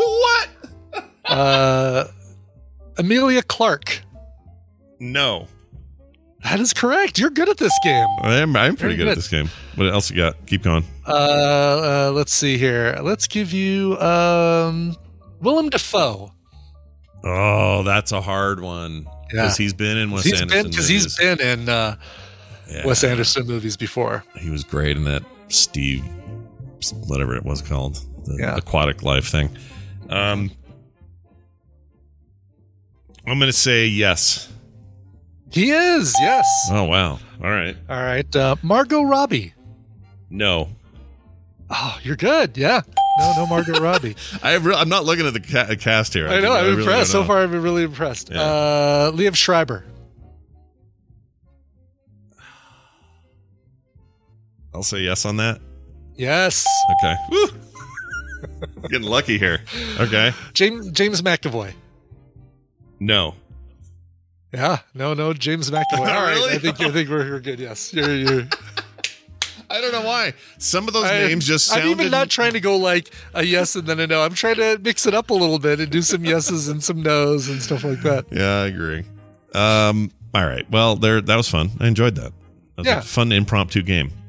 What? Amelia Clark. No. That is correct. You're good at this game. I'm pretty good at this game. What else you got? Keep going. Let's see here. Let's give you Willem Dafoe. Oh, that's a hard one. Because he's been in Wes Anderson movies. Because he's been in Wes Anderson movies before. He was great in that Steve, whatever it was called, the aquatic life thing. I'm going to say yes. He is, yes. Oh, wow. All right. All right. Margot Robbie. No. Oh, you're good. Yeah. No Margot Robbie. I'm not looking at the cast here. I know. I'm impressed. Really so far, I've been really impressed. Yeah. Liev Schreiber. I'll say yes on that. Yes. Okay. Woo. Getting lucky here. Okay. James McAvoy. No. Yeah. No. James McAvoy. All right. Really? I think we're good. Yes. You're I don't know why. Some of those names just sounded... I'm even not trying to go like a yes and then a no. I'm trying to mix it up a little bit and do some yeses and some nos and stuff like that. Yeah, I agree. All right. Well, that was fun. I enjoyed that. That was a fun impromptu game.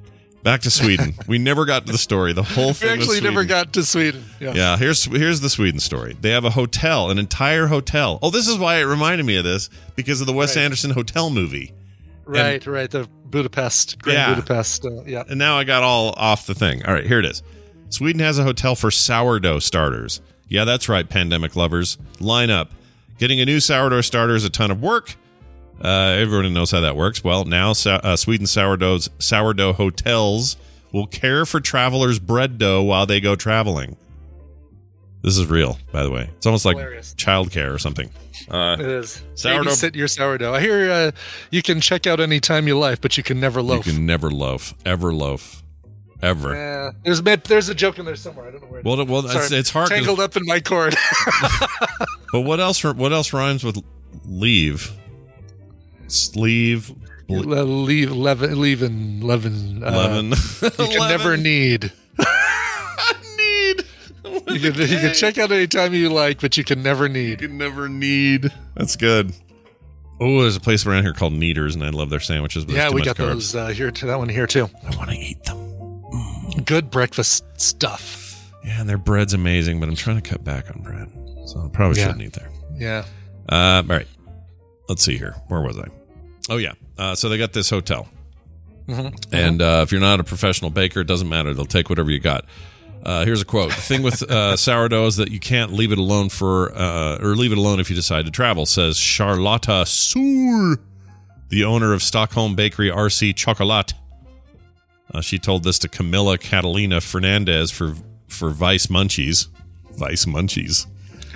Back to Sweden. We never got to the story. The whole thing We actually was never Sweden. got to Sweden. Yeah, here's the Sweden story. They have a hotel, an entire hotel. Oh, this is why it reminded me of this, because of the Wes Anderson hotel movie. Right. The Budapest, Grand Budapest. Yeah. And now I got all off the thing. All right, here it is. Sweden has a hotel for sourdough starters. Yeah, that's right, pandemic lovers. Line up. Getting a new sourdough starter is a ton of work. Everyone knows how that works. Well, now Sweden sourdough hotels will care for travelers' bread dough while they go traveling. This is real, by the way. It's almost like childcare or something. It is. Sourdough. Babysit your sourdough. I hear you can check out any time you like, but you can never loaf. You can never loaf. Ever loaf. Ever. There's a joke in there somewhere. I don't know where. Well, it's hard. Tangled up in my cord. But what else rhymes with leave? Sleeve. Leave and leaven. Leaven. You can never need. Need. You can check out any time you like, but you can never need. You can never need. That's good. Oh, there's a place around here called Kneaders, and I love their sandwiches. But Yeah, we got those here. That one here too. I want to eat them. Good breakfast stuff. Yeah, and their bread's amazing, but I'm trying to cut back on bread, so I probably shouldn't eat there. Yeah. All right. Let's see here. Where was I? Oh, yeah. So they got this hotel. And if you're not a professional baker, it doesn't matter. They'll take whatever you got. Here's a quote. The thing with sourdough is that you can't leave it alone or leave it alone if you decide to travel, says Charlotta Sur, the owner of Stockholm bakery RC Chocolat. She told this to Camilla Catalina Fernandez for Vice Munchies. Vice Munchies.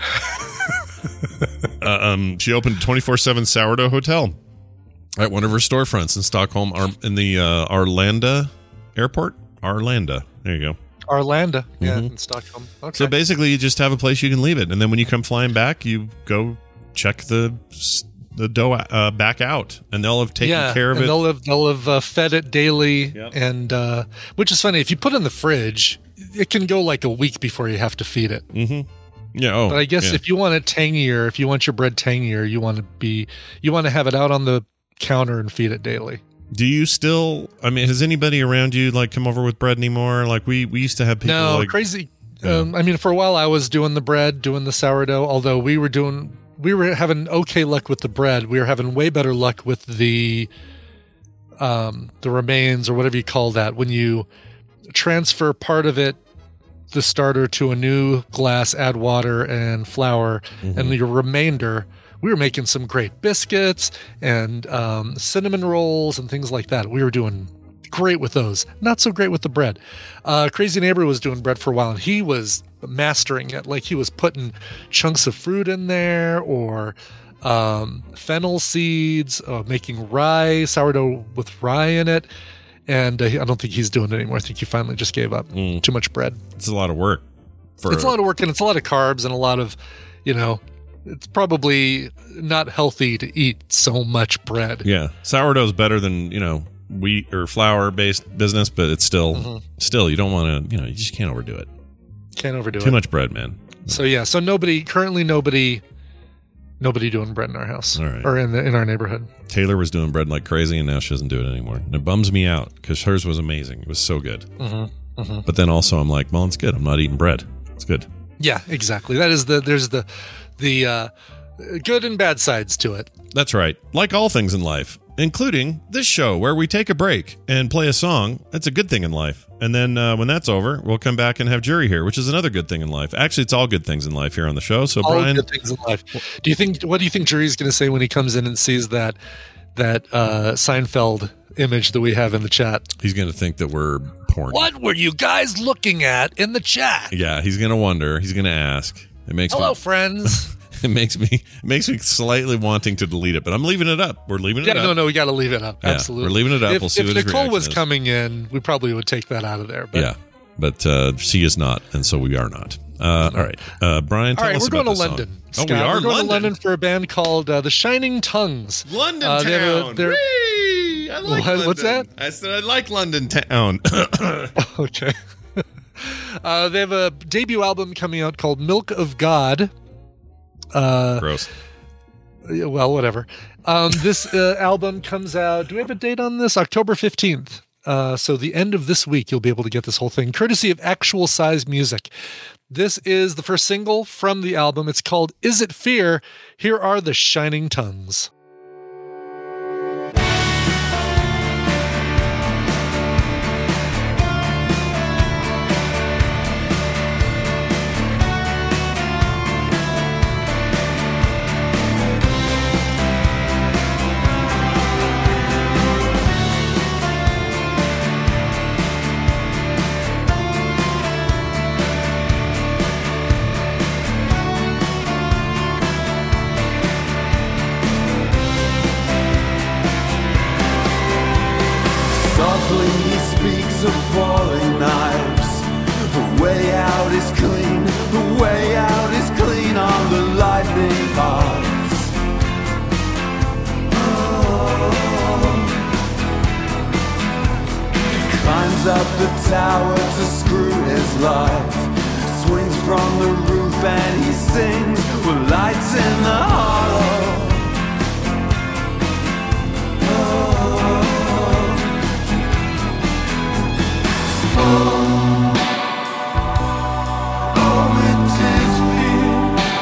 She opened a 24/7 sourdough hotel at one of her storefronts in Stockholm, in the Arlanda airport. Arlanda. There you go. Arlanda. Yeah, in Stockholm. Okay. So basically, you just have a place you can leave it, and then when you come flying back, you go check the dough back out, and they'll have taken care of it. They'll have fed it daily, and which is funny. If you put it in the fridge, it can go like a week before you have to feed it. Mm-hmm. Yeah. But I guess if you want it tangier, if you want your bread tangier, you want to have it out on the counter and feed it daily. Do you still? I mean, has anybody around you like come over with bread anymore? Like we used to have people. No, like, crazy. I mean, for a while I was doing the bread, doing the sourdough. Although we were having okay luck with the bread. We were having way better luck with the remains or whatever you call that. When you transfer part of it, the starter, to a new glass, add water and flour, and your remainder. We were making some great biscuits and cinnamon rolls and things like that. We were doing great with those. Not so great with the bread. Crazy Neighbor was doing bread for a while, and he was mastering it. Like he was putting chunks of fruit in there, or fennel seeds, making rye, sourdough with rye in it. And I don't think he's doing it anymore. I think he finally just gave up. Too much bread. It's a lot of work. It's a lot of work, and it's a lot of carbs and a lot of, it's probably not healthy to eat so much bread. Yeah. Sourdough's better than, wheat or flour based business, but it's still you don't want to, you just can't overdo it. Can't overdo it. Too much bread, man. So nobody doing bread in our house. All right. Or in our neighborhood. Taylor was doing bread like crazy, and now she doesn't do it anymore. And it bums me out because hers was amazing. It was so good. But then also I'm like, well, it's good. I'm not eating bread. It's good. Yeah, exactly. There's the good and bad sides to it. That's right. Like all things in life, including this show where we take a break and play a song. That's a good thing in life. And then when that's over, we'll come back and have Jury here, which is another good thing in life. Actually, it's all good things in life here on the show. So, all Brian, good things in life. What do you think Jury's going to say when he comes in and sees that Seinfeld image that we have in the chat? He's going to think that we're porn. What were you guys looking at in the chat? Yeah, he's going to wonder. He's going to ask. It makes Hello, friends. It makes me slightly wanting to delete it, but I'm leaving it up. We're leaving it up. No, we got to leave it up. Yeah, Absolutely. we're leaving it up. We'll see what his Nicole reaction was is. coming in, we probably would take that out of there. But. Yeah, but she is not, and so we are not. All right, Brian, tell us we're about going to this London. song. Scott, Oh, we are we're going London. to London for a band called The Shining Tongues. London Town. Whee! I like London. What's that? I said I like London Town. Okay. They have a debut album coming out called Milk of God. Gross. Well, whatever. This album comes out. Do we have a date on this? October 15th. So the end of this week, you'll be able to get this whole thing, courtesy of Actual Size Music. This is the first single from the album. It's called Is It Fear? Here are the Shining Tongues. Up the tower to screw his life, swings from the roof and he sings with lights in the hollow. It is fear,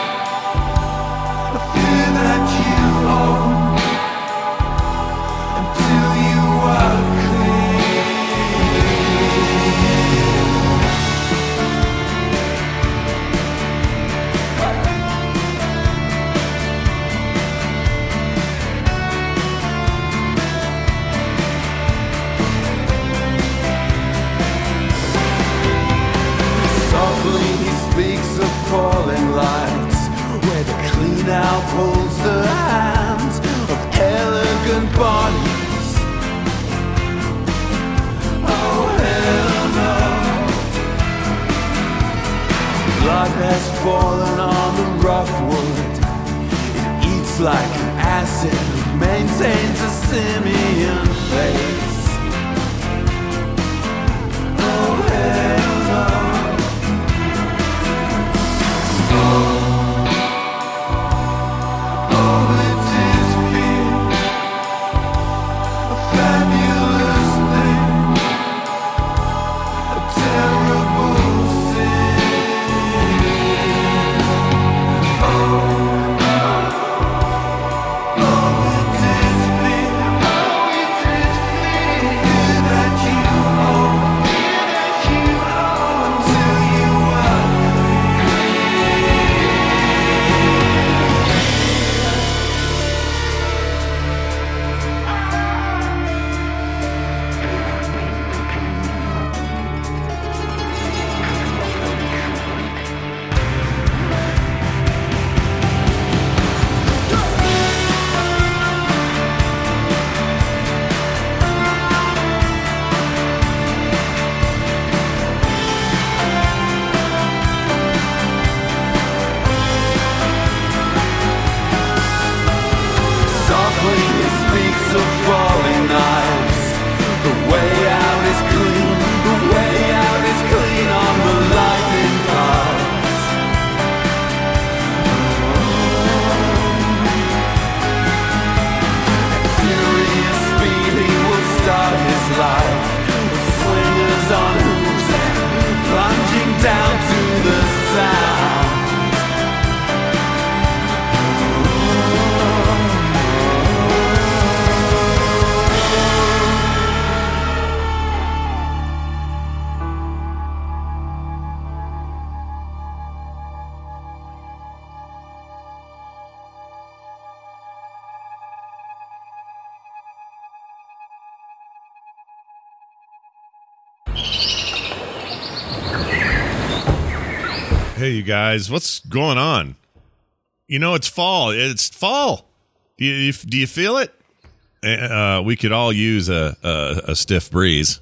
a fear that you own until you are falling lights, where the clean out pulls the hands of elegant bodies. Oh hell no. Blood has fallen on the rough wood. It eats like an acid, maintains a simian face. Oh hell no. Hey, you guys, what's going on? You know, it's fall. It's fall. Do you feel it? We could all use a stiff breeze.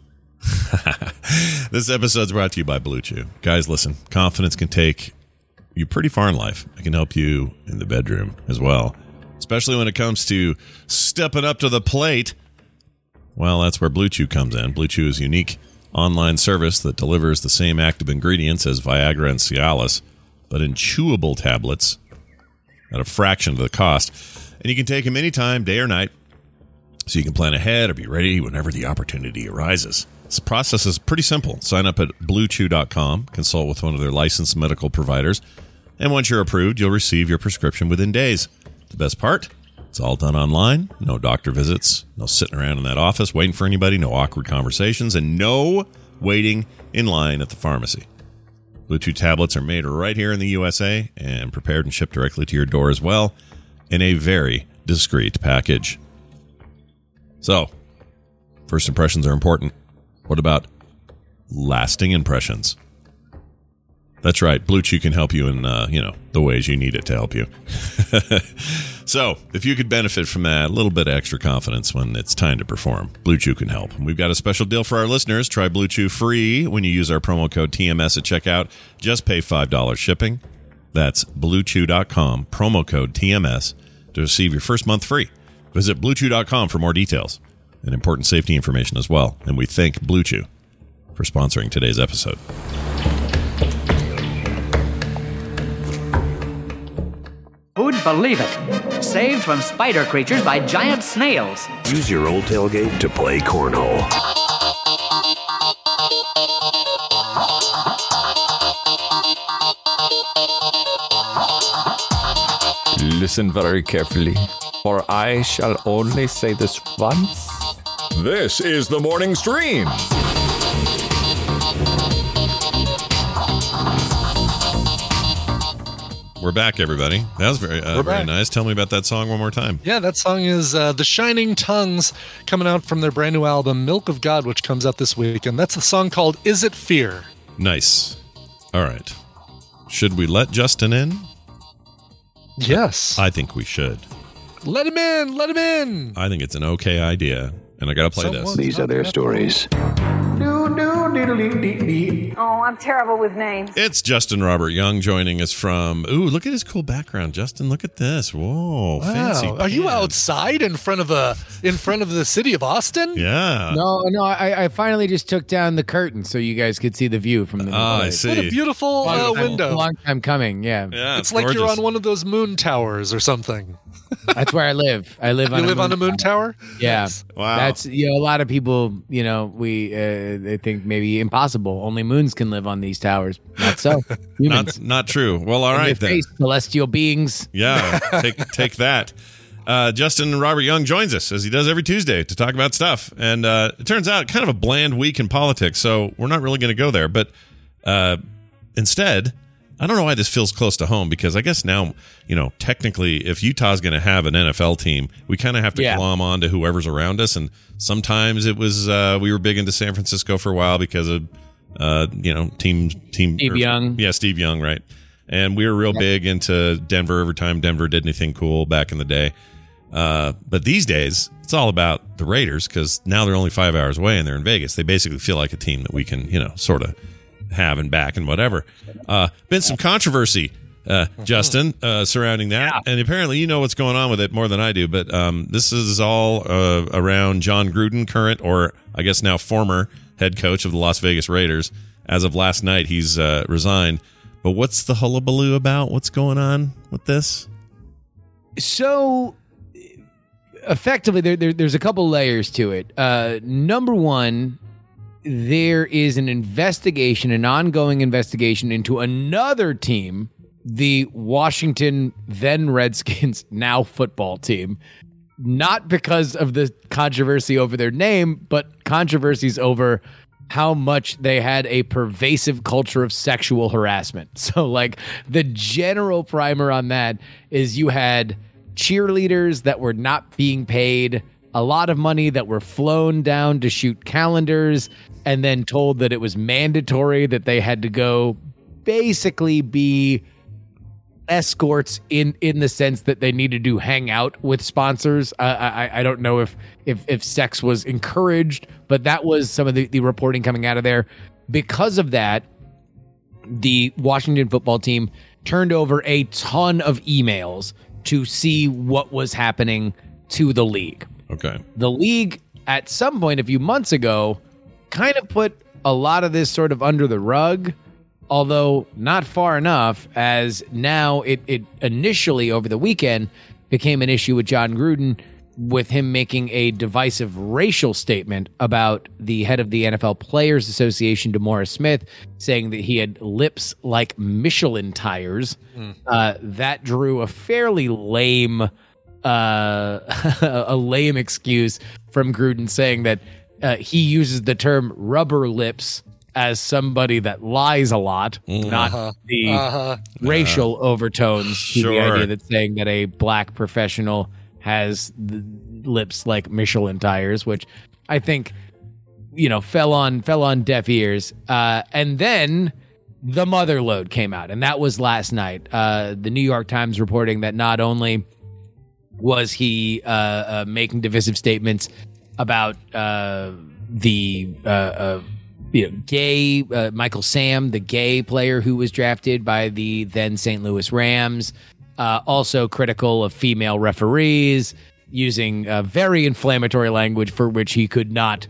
This episode's brought to you by Blue Chew. Guys, listen, confidence can take you pretty far in life. It can help you in the bedroom as well, especially when it comes to stepping up to the plate. Well, that's where Blue Chew comes in. Blue Chew is unique online service that delivers the same active ingredients as Viagra and Cialis, but in chewable tablets at a fraction of the cost. And you can take them anytime, day or night. so you can plan ahead or be ready whenever the opportunity arises. This process is pretty simple. Sign up at BlueChew.com, consult with one of their licensed medical providers, and once you're approved, you'll receive your prescription within days. The best part? It's all done online. No doctor visits, no sitting around in that office waiting for anybody, no awkward conversations, and no waiting in line at the pharmacy. Blue Chew tablets are made right here in the USA and prepared and shipped directly to your door as well in a very discreet package. So, first impressions are important. What about lasting impressions? That's right. Blue Chew can help you in, the ways you need it to help you. So, if you could benefit from that, a little bit of extra confidence when it's time to perform, Blue Chew can help. And we've got a special deal for our listeners. Try Blue Chew free when you use our promo code TMS at checkout. Just pay $5 shipping. That's BlueChew.com, promo code TMS, to receive your first month free. Visit BlueChew.com for more details and important safety information as well. And we thank Blue Chew for sponsoring today's episode. Who'd believe it? Saved from spider creatures by giant snails. Use your old tailgate to play cornhole. Listen very carefully, for I shall only say this once. This is the morning stream. We're back, everybody. That was very nice. Tell me about that song one more time. Yeah, that song is The Shining Tongues, coming out from their brand new album, Milk of God, which comes out this week. And that's a song called Is It Fear? Nice. All right. Should we let Justin in? Yes. I think we should. Let him in. Let him in. I think it's an okay idea. And I got to play this. These are their stories. Oh, I'm terrible with names. It's Justin Robert Young joining us from... Ooh, look at his cool background, Justin. Look at this. Whoa, fancy. Are you outside in front of the city of Austin? Yeah. No. I finally just took down the curtain so you guys could see the view from the. I see. What a beautiful window. Long time coming. Yeah. It's like gorgeous. you're on one of those moon towers or something. That's where I live. I live on. You live on a moon tower? Yeah. Nice. Wow. That's a lot of people. They think maybe impossible. Only moons can live on these towers. Not so. Humans. Not true. Well, all right then. Celestial beings. Yeah. Take that. Justin Robert Young joins us, as he does every Tuesday, to talk about stuff. And it turns out kind of a bland week in politics, so we're not really going to go there. But instead, I don't know why this feels close to home, because I guess now, technically, if Utah's going to have an NFL team, we kind of have to glom on to whoever's around us. And sometimes it was we were big into San Francisco for a while because of team Steve Young. Yeah, Steve Young, right. And we were real big into Denver every time Denver did anything cool back in the day. But these days, it's all about the Raiders, because now they're only 5 hours away and they're in Vegas. They basically feel like a team that we can, sort of have and back and whatever. Been some controversy, Justin, surrounding that. Yeah. And apparently you know what's going on with it more than I do. But this is all around John Gruden, current, or I guess now former head coach of the Las Vegas Raiders. As of last night, he's resigned. But what's the hullabaloo about? What's going on with this? So, effectively, there's a couple layers to it. Number one, there is an ongoing investigation into another team, the Washington then Redskins, now football team. Not because of the controversy over their name, but controversies over how much they had a pervasive culture of sexual harassment. So, the general primer on that is you had cheerleaders that were not being paid a lot of money, that were flown down to shoot calendars, and then told that it was mandatory that they had to go basically be escorts in the sense that they needed to hang out with sponsors. I don't know if sex was encouraged, but that was some of the reporting coming out of there. Because of that, the Washington football team turned over a ton of emails to see what was happening to the league. Okay. The league, at some point a few months ago, kind of put a lot of this sort of under the rug, although not far enough, as now it initially over the weekend became an issue with John Gruden with him making a divisive racial statement about the head of the NFL Players Association, DeMaurice Smith, saying that he had lips like Michelin tires. That drew a fairly lame a lame excuse from Gruden, saying that he uses the term rubber lips as somebody that lies a lot, not the racial overtones to the idea that saying that a black professional has the lips like Michelin tires, which I think, fell on deaf ears. And then the mother load came out, and that was last night. The New York Times reporting that not only was he making divisive statements about the gay Michael Sam, the gay player who was drafted by the then St. Louis Rams, also critical of female referees, using very inflammatory language for which he could not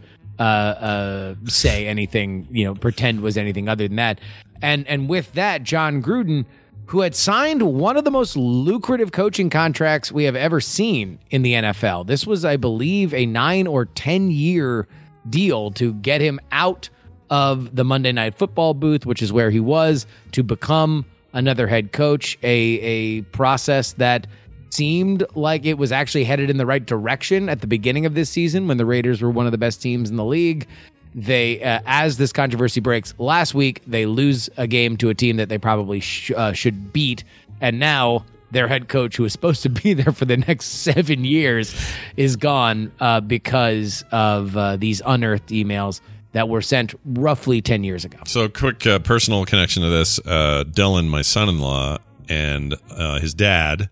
say anything, pretend was anything other than that. And with that, John Gruden, who had signed one of the most lucrative coaching contracts we have ever seen in the NFL. This was, I believe, a 9 or 10 year deal to get him out of the Monday Night Football booth, which is where he was, to become another head coach, a process that seemed like it was actually headed in the right direction at the beginning of this season when the Raiders were one of the best teams in the league. They, as this controversy breaks last week, they lose a game to a team that they probably should beat. And now their head coach, who is supposed to be there for the next 7 years, is gone because of these unearthed emails that were sent roughly 10 years ago. So a quick personal connection to this. Dylan, my son-in-law, and his dad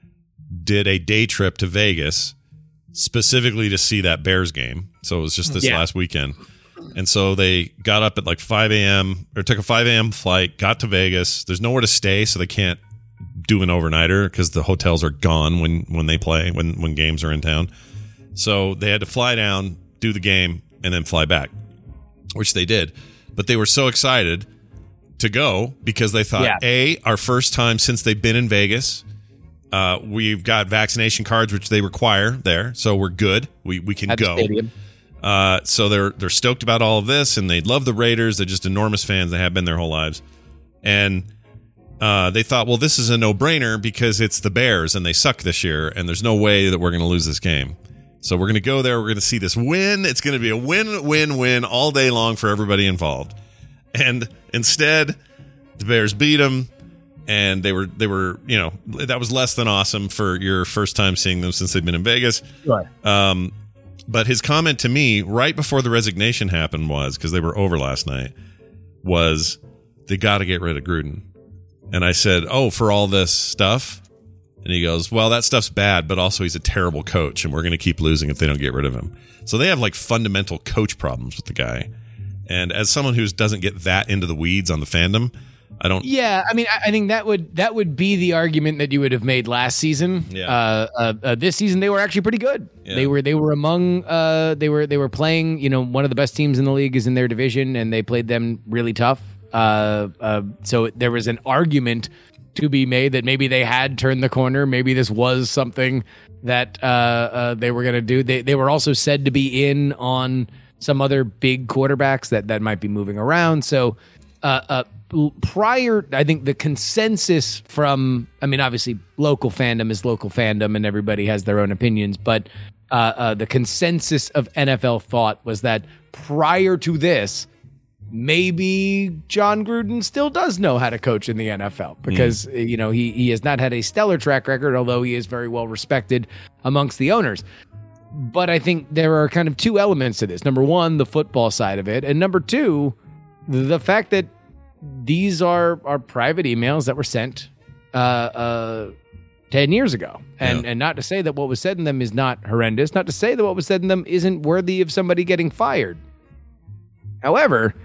did a day trip to Vegas specifically to see that Bears game. So it was just this last weekend. And so they got up at like 5 a.m. or took a 5 a.m. flight, got to Vegas. There's nowhere to stay, so they can't do an overnighter because the hotels are gone when they play, when games are in town. So they had to fly down, do the game, and then fly back, which they did. But they were so excited to go because they thought, our first time since they've been in Vegas. We've got vaccination cards, which they require there, so we're good. We can at go. The stadium. So they're stoked about all of this, and they love the Raiders. They're just enormous fans. They have been their whole lives. And they thought, well, this is a no-brainer because it's the Bears, and they suck this year, and there's no way that we're going to lose this game. So we're going to go there. We're going to see this win. It's going to be a win-win-win all day long for everybody involved. And instead, the Bears beat them, and they were that was less than awesome for your first time seeing them since they've been in Vegas. Right. But his comment to me right before the resignation happened was, because they were over last night, was they got to get rid of Gruden. And I said, oh, for all this stuff? And he goes, well, that stuff's bad, but also he's a terrible coach, and we're going to keep losing if they don't get rid of him. So they have like fundamental coach problems with the guy. And as someone who doesn't get that into the weeds on the fandom, I don't. Yeah, I mean, I think that would be the argument that you would have made last season. Yeah. This season they were actually pretty good. Yeah. They were among they were playing. One of the best teams in the league is in their division, and they played them really tough. So there was an argument to be made that maybe they had turned the corner. Maybe this was something that they were going to do. They were also said to be in on some other big quarterbacks that might be moving around. So. Prior, I think the consensus from, obviously local fandom is local fandom and everybody has their own opinions, but the consensus of NFL thought was that prior to this, maybe John Gruden still does know how to coach in the NFL because, he has not had a stellar track record, although he is very well respected amongst the owners. But I think there are kind of two elements to this. Number one, the football side of it. And number two, the fact that these are private emails that were sent 10 years ago. And not to say that what was said in them is not horrendous, not to say that what was said in them isn't worthy of somebody getting fired. However,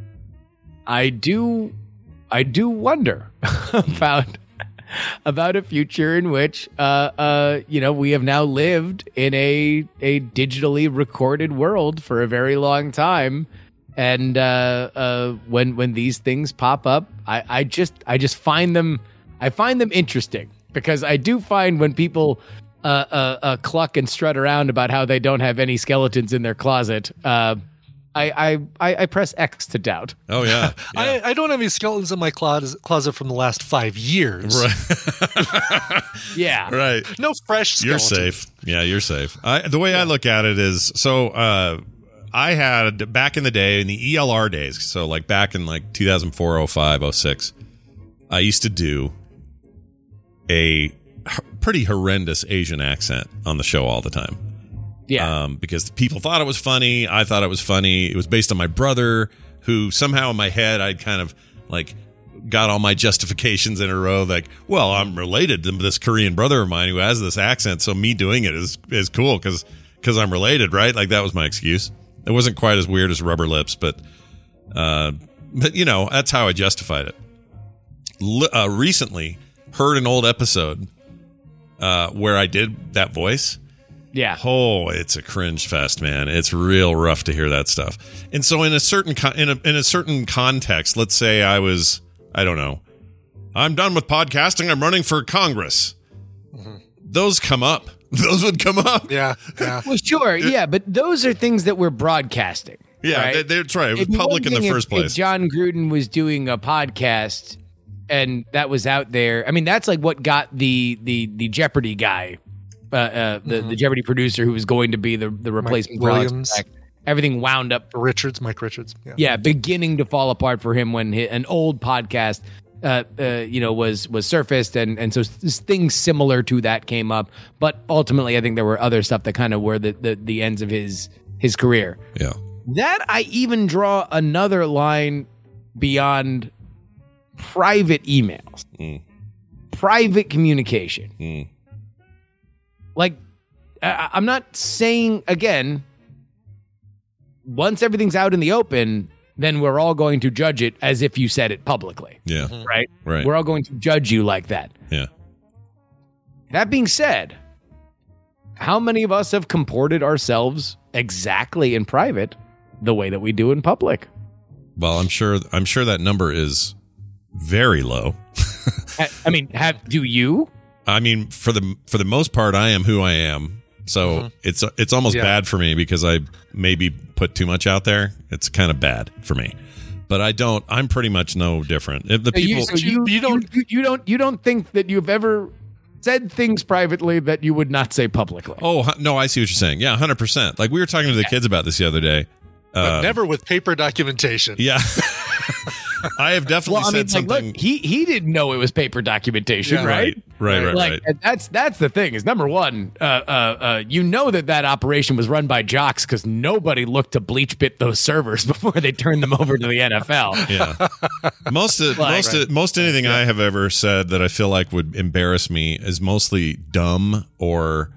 I do wonder about a future in which we have now lived in a digitally recorded world for a very long time. And when these things pop up, I find them interesting because I do find when people cluck and strut around about how they don't have any skeletons in their closet, I press X to doubt. Oh yeah, I don't have any skeletons in my closet from the last 5 years. Right. Yeah. Right. No fresh skeletons. You're safe. Yeah, you're safe. The way I look at it is, so I had back in the day, in the ELR days, so like back in like 2004, 05, 06, I used to do a pretty horrendous Asian accent on the show all the time. Yeah. Because people thought it was funny. I thought it was funny. It was based on my brother, who somehow in my head I'd kind of like got all my justifications in a row. Like, well, I'm related to this Korean brother of mine who has this accent, so me doing it is cool because I'm related, right? Like that was my excuse. It wasn't quite as weird as Rubber Lips, but you know, that's how I justified it. Recently heard an old episode where I did that voice. Yeah. Oh, it's a cringe fest, man. It's real rough to hear that stuff. And so in a certain in a certain context, let's say I don't know, I'm done with podcasting, I'm running for Congress. Mm-hmm. Those come up. Those would come up. Yeah. Well, sure. Yeah, but those are things that we're broadcasting. Yeah, right? That's right. It was public in the first place. If John Gruden was doing a podcast and that was out there, I mean, that's like what got the Jeopardy guy, the Jeopardy producer who was going to be the replacement for Alex Trebek. Everything wound up. Mike Richards. Yeah, beginning to fall apart for him when an old podcast was surfaced, and so things similar to that came up. But ultimately, I think there were other stuff that kind of were the ends of his career. Yeah, that I even draw another line beyond private emails, private communication. Like, I'm not saying, again, once everything's out in the open, then we're all going to judge it as if you said it publicly. Yeah. Right? Right. We're all going to judge you like that. Yeah. That being said, how many of us have comported ourselves exactly in private the way that we do in public? Well, I'm sure that number is very low. I mean, do you? I mean, for the most part, I am who I am. So it's almost bad for me because I maybe put too much out there. It's kind of bad for me, but I'm pretty much no different. If the people, you don't think that you've ever said things privately that you would not say publicly. Oh no, I see what you're saying. Yeah, 100%. Like we were talking to the kids about this the other day. But never with paper documentation. Yeah. I have definitely said something. Like, look, he didn't know it was paper documentation, right? Right. That's the thing. Is number one, you know that operation was run by jocks because nobody looked to bleach bit those servers before they turned them over to the NFL. Yeah. Most anything I have ever said that I feel like would embarrass me is mostly dumb or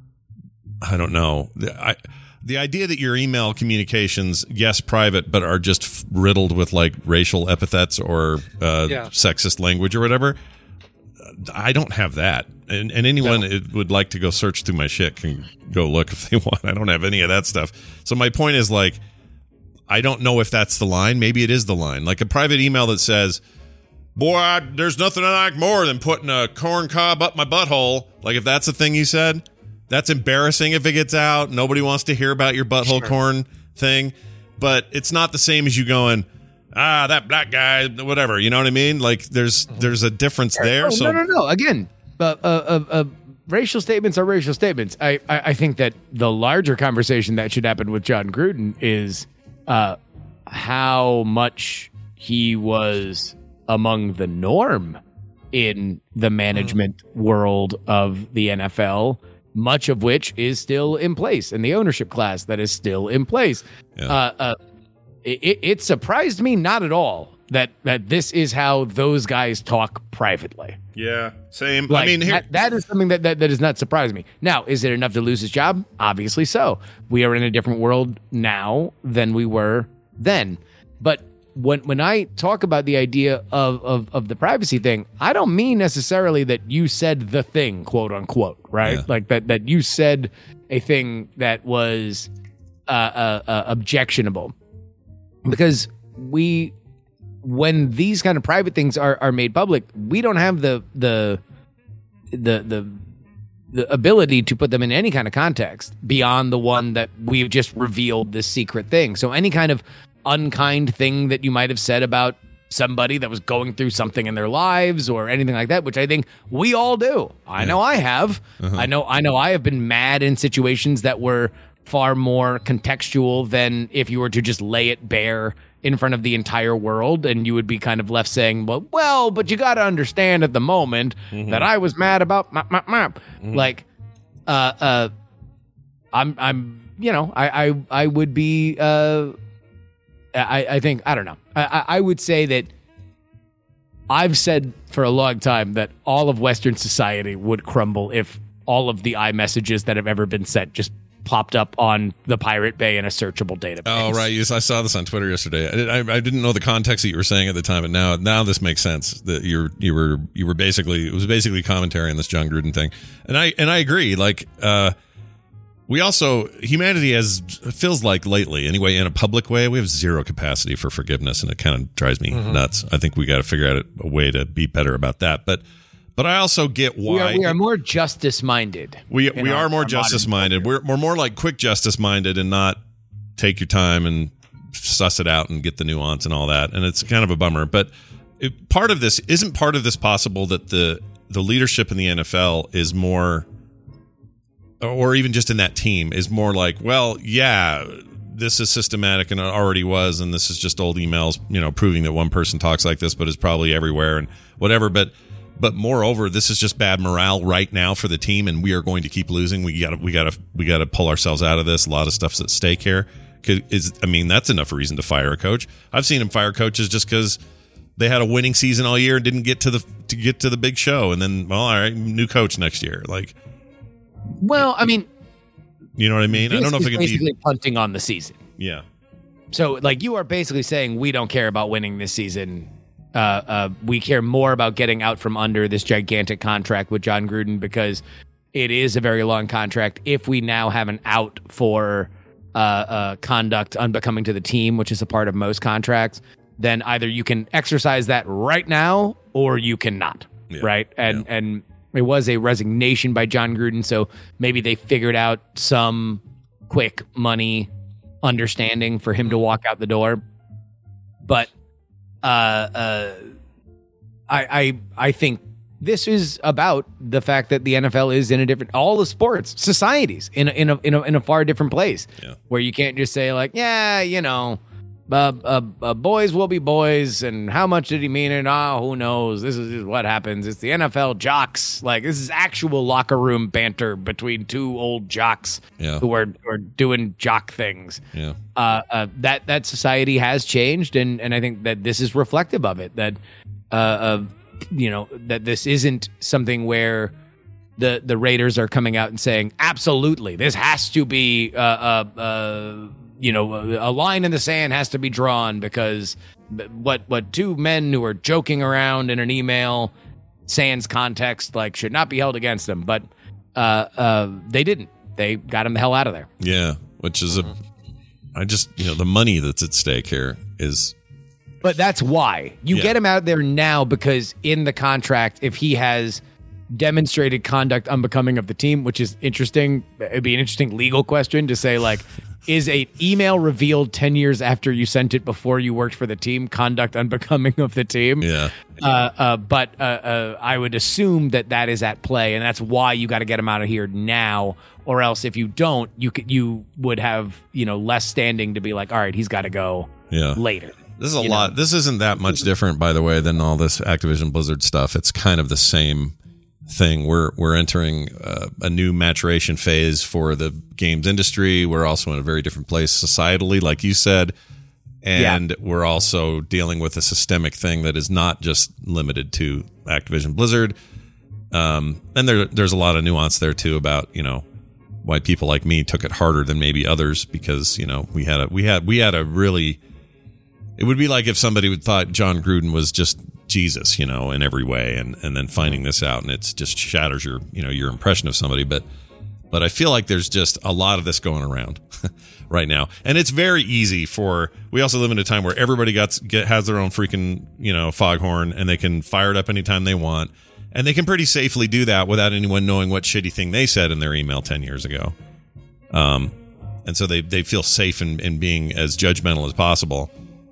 I don't know. The idea that your email communications, yes, private, but are just riddled with like racial epithets or sexist language or whatever, I don't have that. And anyone would like to go search through my shit can go look if they want. I don't have any of that stuff. So my point is like, I don't know if that's the line. Maybe it is the line. Like a private email that says, boy, there's nothing I like more than putting a corn cob up my butthole. Like if that's the thing you said. That's embarrassing if it gets out. Nobody wants to hear about your butthole corn thing. But it's not the same as you going, that black guy, whatever. You know what I mean? Like, there's a difference there. No. Again, racial statements are racial statements. I think that the larger conversation that should happen with John Gruden is how much he was among the norm in the management world of the NFL, much of which is still in place, and the ownership class that is still in place. Yeah. It surprised me not at all that this is how those guys talk privately. Yeah, same. Like, I mean, that is something that does not surprise me. Now, is it enough to lose his job? Obviously so. We are in a different world now than we were then. But when I talk about the idea of the privacy thing, I don't mean necessarily that you said the thing, quote unquote, right? Yeah. Like that you said a thing that was objectionable, because when these kind of private things are made public, we don't have the the ability to put them in any kind of context beyond the one that we've just revealed this secret thing. So any kind of unkind thing that you might have said about somebody that was going through something in their lives or anything like that, which I think we all do. I know I have. I know I have been mad in situations that were far more contextual than if you were to just lay it bare in front of the entire world, and you would be kind of left saying, well, but you got to understand at the moment that I was mad about like, I'm, I would be, I think, I don't know. I would say that I've said for a long time that all of Western society would crumble if all of the iMessages that have ever been sent just popped up on the Pirate Bay in a searchable database. Oh, right. Yes, I saw this on Twitter yesterday. I didn't know the context that you were saying at the time, but now this makes sense. That you were basically, it was basically commentary on this John Gruden thing, and I agree. Like, we also, humanity feels like lately anyway, in a public way, we have zero capacity for forgiveness, and it kind of drives me nuts. I think we got to figure out a way to be better about that, but I also get why we are more justice minded. We are more justice minded. We're more like quick justice minded and not take your time and suss it out and get the nuance and all that. And it's kind of a bummer. But part of this possible that the leadership in the NFL is more, or even just in that team is more like, well, yeah, this is systematic and it already was, and this is just old emails, proving that one person talks like this, but is probably everywhere and whatever. But moreover, this is just bad morale right now for the team, and we are going to keep losing. We got to pull ourselves out of this. A lot of stuff's at stake here. That's enough reason to fire a coach. I've seen him fire coaches just because they had a winning season all year and didn't get to the big show, and then, well, all right, new coach next year. Like, well, I mean, you know what I mean? I don't know if it could basically punting on the season. Yeah. So, like, you are basically saying we don't care about winning this season. We care more about getting out from under this gigantic contract with John Gruden because it is a very long contract. If we now have an out for conduct unbecoming to the team, which is a part of most contracts, then either you can exercise that right now or you cannot, right? And it was a resignation by John Gruden, so maybe they figured out some quick money understanding for him to walk out the door. But I think this is about the fact that the NFL is in a different, all the sports societies in a far different place, where you can't just say like, boys will be boys, and how much did he mean it? Who knows? This is what happens. It's the NFL jocks. Like, this is actual locker room banter between two old jocks who are doing jock things. Yeah. That society has changed, and I think that this is reflective of it. That that this isn't something where the Raiders are coming out and saying, absolutely, this has to be a line in the sand has to be drawn because what two men who are joking around in an email, sans context, like, should not be held against them. But they didn't. They got him the hell out of there. Yeah, which is the money that's at stake here is. But that's why you get him out there now, because in the contract, if he has demonstrated conduct unbecoming of the team, which is interesting, it'd be an interesting legal question to say, like, is an email revealed 10 years after you sent it before you worked for the team conduct unbecoming of the team? Yeah. But I would assume that is at play, and that's why you got to get him out of here now, or else if you don't, you would have less standing to be like, all right, he's got to go later. This is a lot. This isn't that much different, by the way, than all this Activision Blizzard stuff. It's kind of the same thing. We're entering a new maturation phase for the games industry. We're also in a very different place societally, like you said, and we're also dealing with a systemic thing that is not just limited to Activision Blizzard. And there's a lot of nuance there too about why people like me took it harder than maybe others, because we had a really. It would be like if somebody would thought John Gruden was just Jesus, in every way, and then finding this out, and it just shatters your impression of somebody. But I feel like there's just a lot of this going around right now, and it's very easy we also live in a time where everybody has their own freaking foghorn, and they can fire it up anytime they want, And they can pretty safely do that without anyone knowing what shitty thing they said in their email 10 years ago. And so they feel safe in being as judgmental as possible.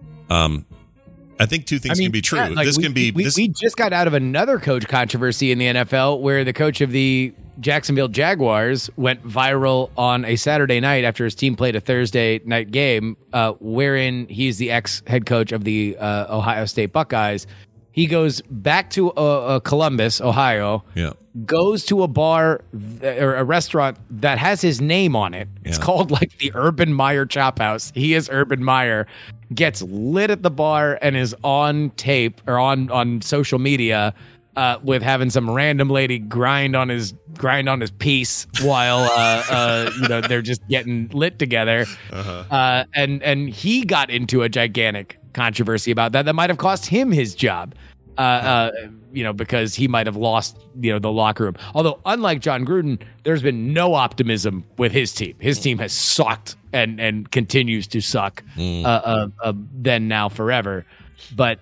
I think two things can be true. We just got out of another coach controversy in the NFL where the coach of the Jacksonville Jaguars went viral on a Saturday night after his team played a Thursday night game, wherein he's the ex-head coach of the Ohio State Buckeyes. He goes back to Columbus, Ohio, goes to a bar or a restaurant that has his name on it. It's called like the Urban Meyer Chop House. He is Urban Meyer, gets lit at the bar and is on tape or on social media with having some random lady grind on his piece while they're just getting lit together. And he got into a gigantic controversy about that might have cost him his job, because he might have lost, the locker room. Although, unlike John Gruden, there's been no optimism with his team. His team has sucked and continues to suck then, now, forever. But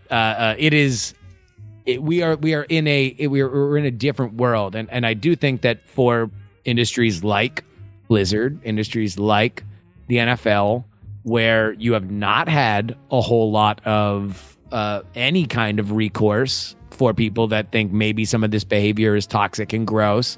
we're in a different world. And I do think that for industries like Blizzard, industries like the NFL, where you have not had a whole lot of any kind of recourse for people that think maybe some of this behavior is toxic and gross.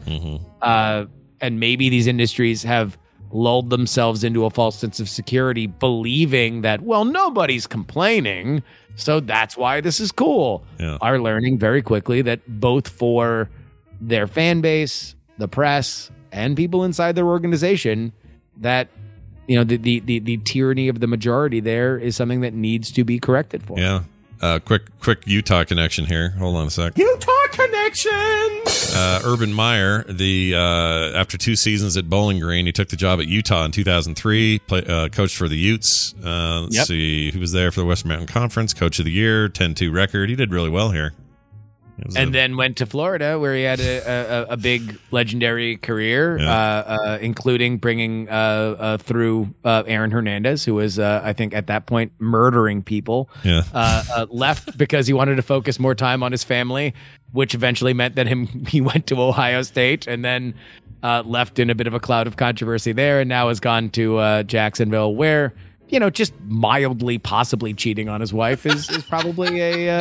And maybe these industries have lulled themselves into a false sense of security, believing that, well, nobody's complaining, so that's why this is cool. Are learning very quickly that both for their fan base, the press, and people inside their organization, that the tyranny of the majority there is something that needs to be corrected for. Quick Utah connection here. Hold on a sec. Utah connection. Urban Meyer, after 2 seasons at Bowling Green, he took the job at Utah in 2003. Coached for the Utes. Let's see who was there for the Western Mountain Conference. Coach of the Year, 10-2 record. He did really well here. And then went to Florida, where he had a big legendary career, including bringing through Aaron Hernandez, who was, I think, at that point, murdering people. Left because he wanted to focus more time on his family, which eventually meant that he went to Ohio State, and then left in a bit of a cloud of controversy there, and now has gone to Jacksonville, where just mildly possibly cheating on his wife is probably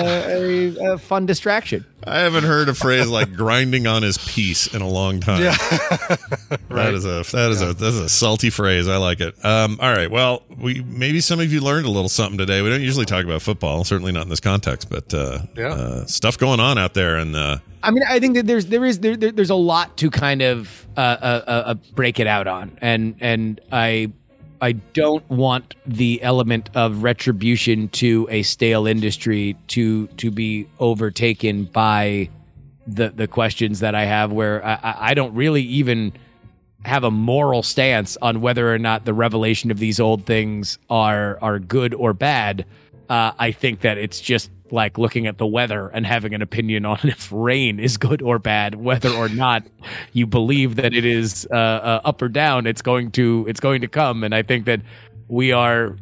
a fun distraction. I haven't heard a phrase like grinding on his piece in a long time. That is a salty phrase. I like it. All right. Well, maybe some of you learned a little something today. We don't usually talk about football, certainly not in this context, but stuff going on out there. And I think that there's a lot to kind of break it out on, and I don't want the element of retribution to a stale industry to be overtaken by the questions that I have, where I don't really even have a moral stance on whether or not the revelation of these old things are good or bad. I think that it's just like looking at the weather and having an opinion on if rain is good or bad, whether or not you believe that it is up or down. It's going to come, and I think that we are,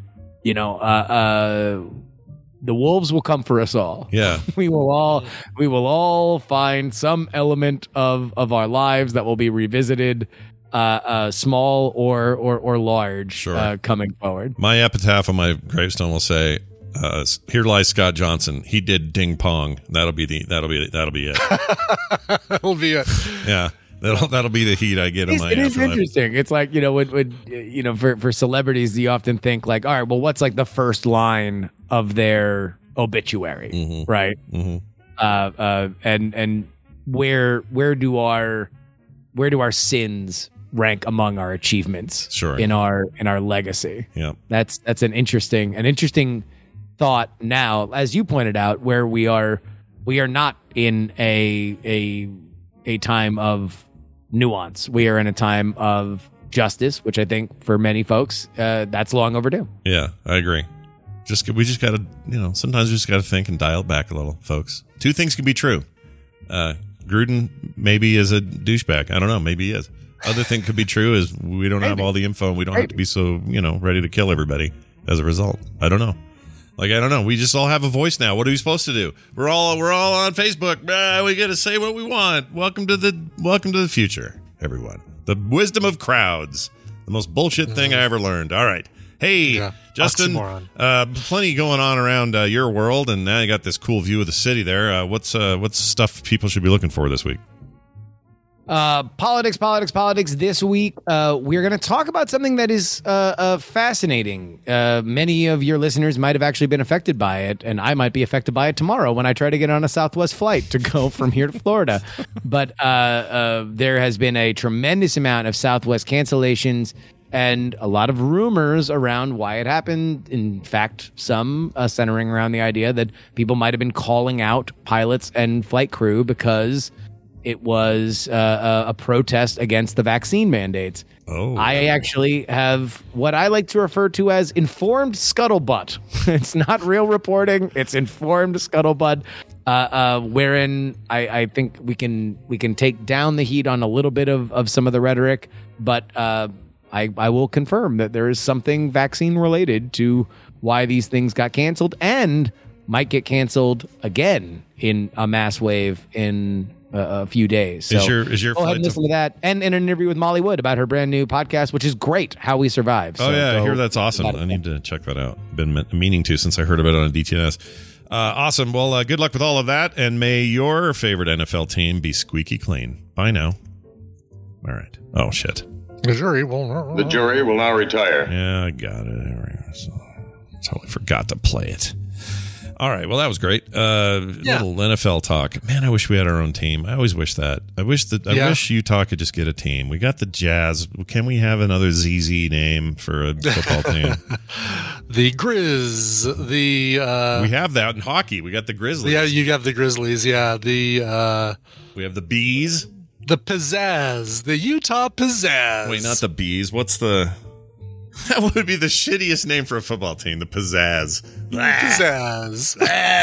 the wolves will come for us all. We will all find some element of our lives that will be revisited, small or large, coming forward. My epitaph on my gravestone will say, here lies Scott Johnson. He did ding pong. That'll be it. That'll be it. Yeah. That'll be the heat I get in my. It is interesting. It's like, for celebrities, you often think like, all right, well, what's like the first line of their obituary, right? And where do our sins rank among our achievements? In our legacy. That's an interesting thought now, as you pointed out, where we are not in a time of nuance. We are in a time of justice, which I think for many folks, that's long overdue. Yeah, I agree. We just got to, sometimes we just got to think and dial it back a little, folks. 2 things can be true. Gruden maybe is a douchebag. I don't know. Maybe he is. Other thing could be true is we don't have all the info, and we don't have to be so, ready to kill everybody as a result. I don't know. Like, I don't know. We just all have a voice now. What are we supposed to do? We're all on Facebook. We got to say what we want. Welcome to the future, everyone. The wisdom of crowds. The most bullshit thing I ever learned. All right. Hey, Justin, plenty going on around your world, and now you got this cool view of the city there. What's stuff people should be looking for this week? Politics. This week, we're going to talk about something that is fascinating. Many of your listeners might have actually been affected by it, and I might be affected by it tomorrow when I try to get on a Southwest flight to go from here to Florida. But there has been a tremendous amount of Southwest cancellations and a lot of rumors around why it happened. In fact, some centering around the idea that people might have been calling out pilots and flight crew because it was a protest against the vaccine mandates. Oh. I actually have what I like to refer to as informed scuttlebutt. It's not real reporting. It's informed scuttlebutt, wherein I think we can take down the heat on a little bit of some of the rhetoric, but I will confirm that there is something vaccine related to why these things got canceled and might get canceled again in a mass wave in a few days. So is your go ahead and listen to that, and in an interview with Molly Wood about her brand new podcast, which is great, How We Survive. So I hear that's awesome. I need to check that out. Been meaning to since I heard about it on DTNS. Awesome. Well, good luck with all of that, and may your favorite NFL team be squeaky clean. Bye now. All right. Oh shit. The jury will now retire. Yeah, I got it. So, totally forgot to play it. All right. Well, that was great. Little NFL talk. Man, I wish we had our own team. I always wish that. I wish Utah could just get a team. We got the Jazz. Can we have another ZZ name for a football team? The Grizz. We have that in hockey. We got the Grizzlies. Yeah, you got the Grizzlies. Yeah. We have the Bees. The Pizzazz. The Utah Pizzazz. Wait, not the Bees. What's the... That would be the shittiest name for a football team, the Pizzazz. Pizzazz.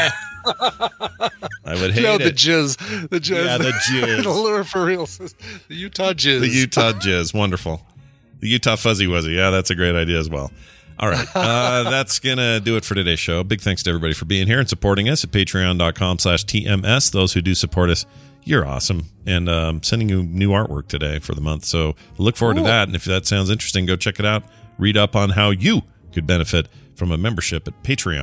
I would hate it. The Jizz. The Jizz. Yeah, the Jizz. The lure for real. The Utah Jizz. The Utah Jizz. Wonderful. The Utah Fuzzy Wuzzy. Yeah, that's a great idea as well. All right. That's going to do it for today's show. Big thanks to everybody for being here and supporting us at patreon.com/TMS. Those who do support us, you're awesome. And sending you new artwork today for the month. So look forward to that. And if that sounds interesting, go check it out. Read up on how you could benefit from a membership at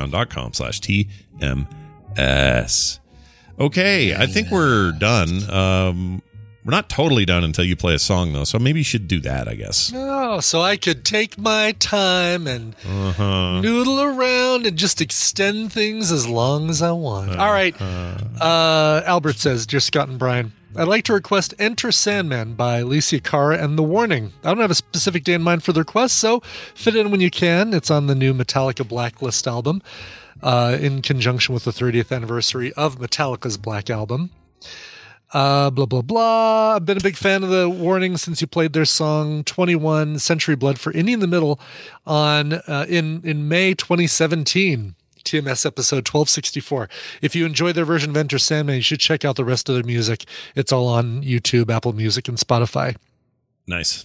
patreon.com/TMS. Okay, I think we're done. We're not totally done until you play a song, though, so maybe you should do that, I guess. Oh, so I could take my time and noodle around and just extend things as long as I want. All right. Albert says, Dear Scott and Brian, I'd like to request Enter Sandman by Alicia Cara and The Warning. I don't have a specific day in mind for the request, so fit in when you can. It's on the new Metallica Blacklist album in conjunction with the 30th anniversary of Metallica's Black Album. Blah, blah, blah. I've been a big fan of The Warning since you played their song 21 Century Blood for Indie in the Middle on in May 2017. TMS episode 1264. If you enjoy their version of Enter Sandman, you should check out the rest of their music. It's all on YouTube, Apple Music, and Spotify. Nice.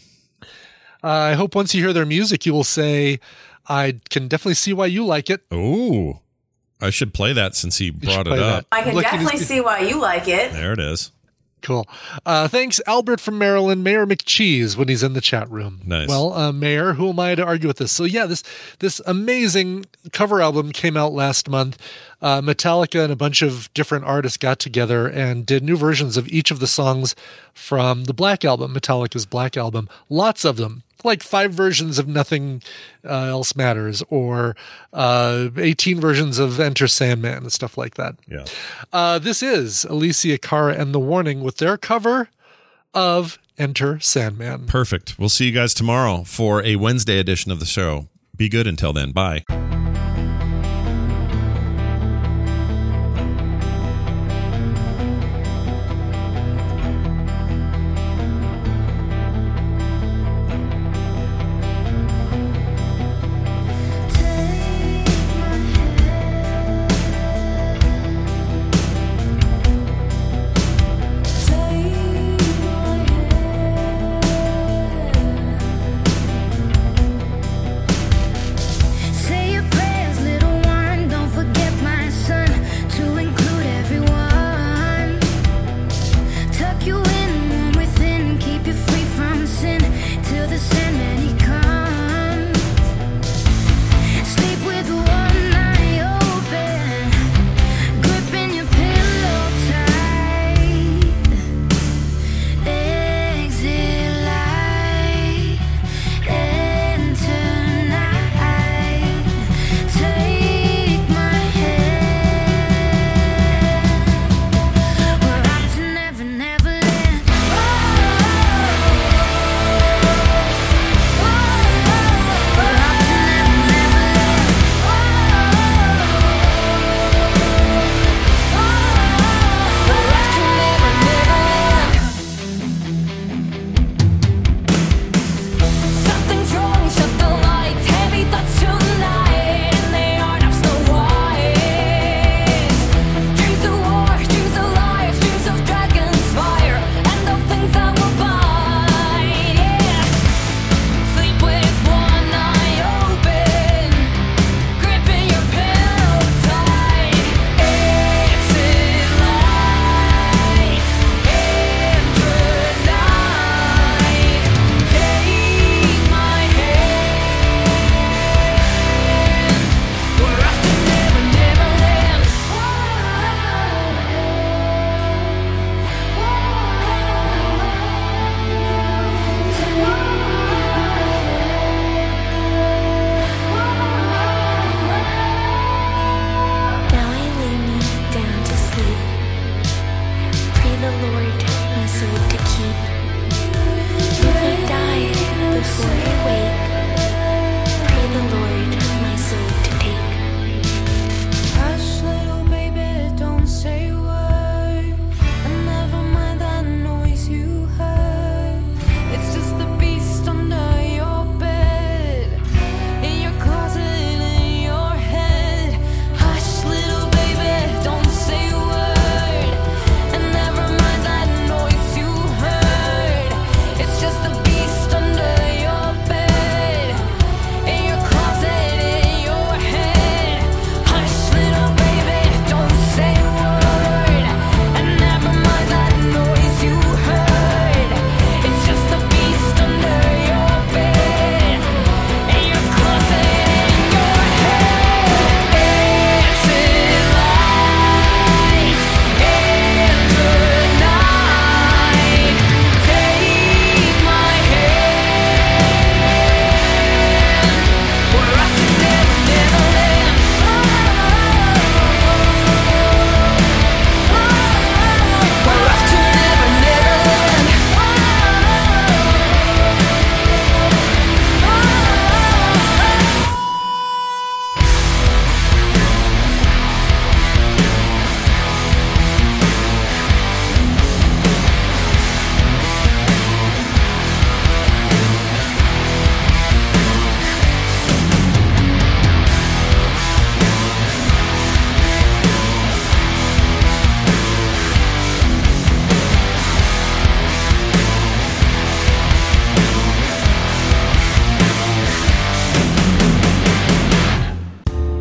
I hope once you hear their music, you will say, I can definitely see why you like it. Ooh. I should play that since he brought it up. I can definitely see why you like it. There it is. Cool. Thanks, Albert from Maryland, Mayor McCheese, when he's in the chat room. Nice. Well, Mayor, who am I to argue with this? So yeah, this amazing cover album came out last month. Metallica and a bunch of different artists got together and did new versions of each of the songs from the Black Album, Metallica's Black Album. Lots of them. Like 5 versions of Nothing Else Matters, or 18 versions of Enter Sandman and stuff like that. Yeah. This is Alicia Cara and The Warning with their cover of Enter Sandman. Perfect. We'll see you guys tomorrow for a Wednesday edition of the show. Be good until then. Bye. Say you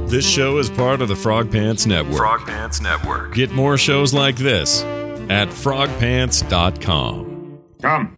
This show is part of the Frog Pants Network. Frog Pants Network. Get more shows like this at frogpants.com. Come.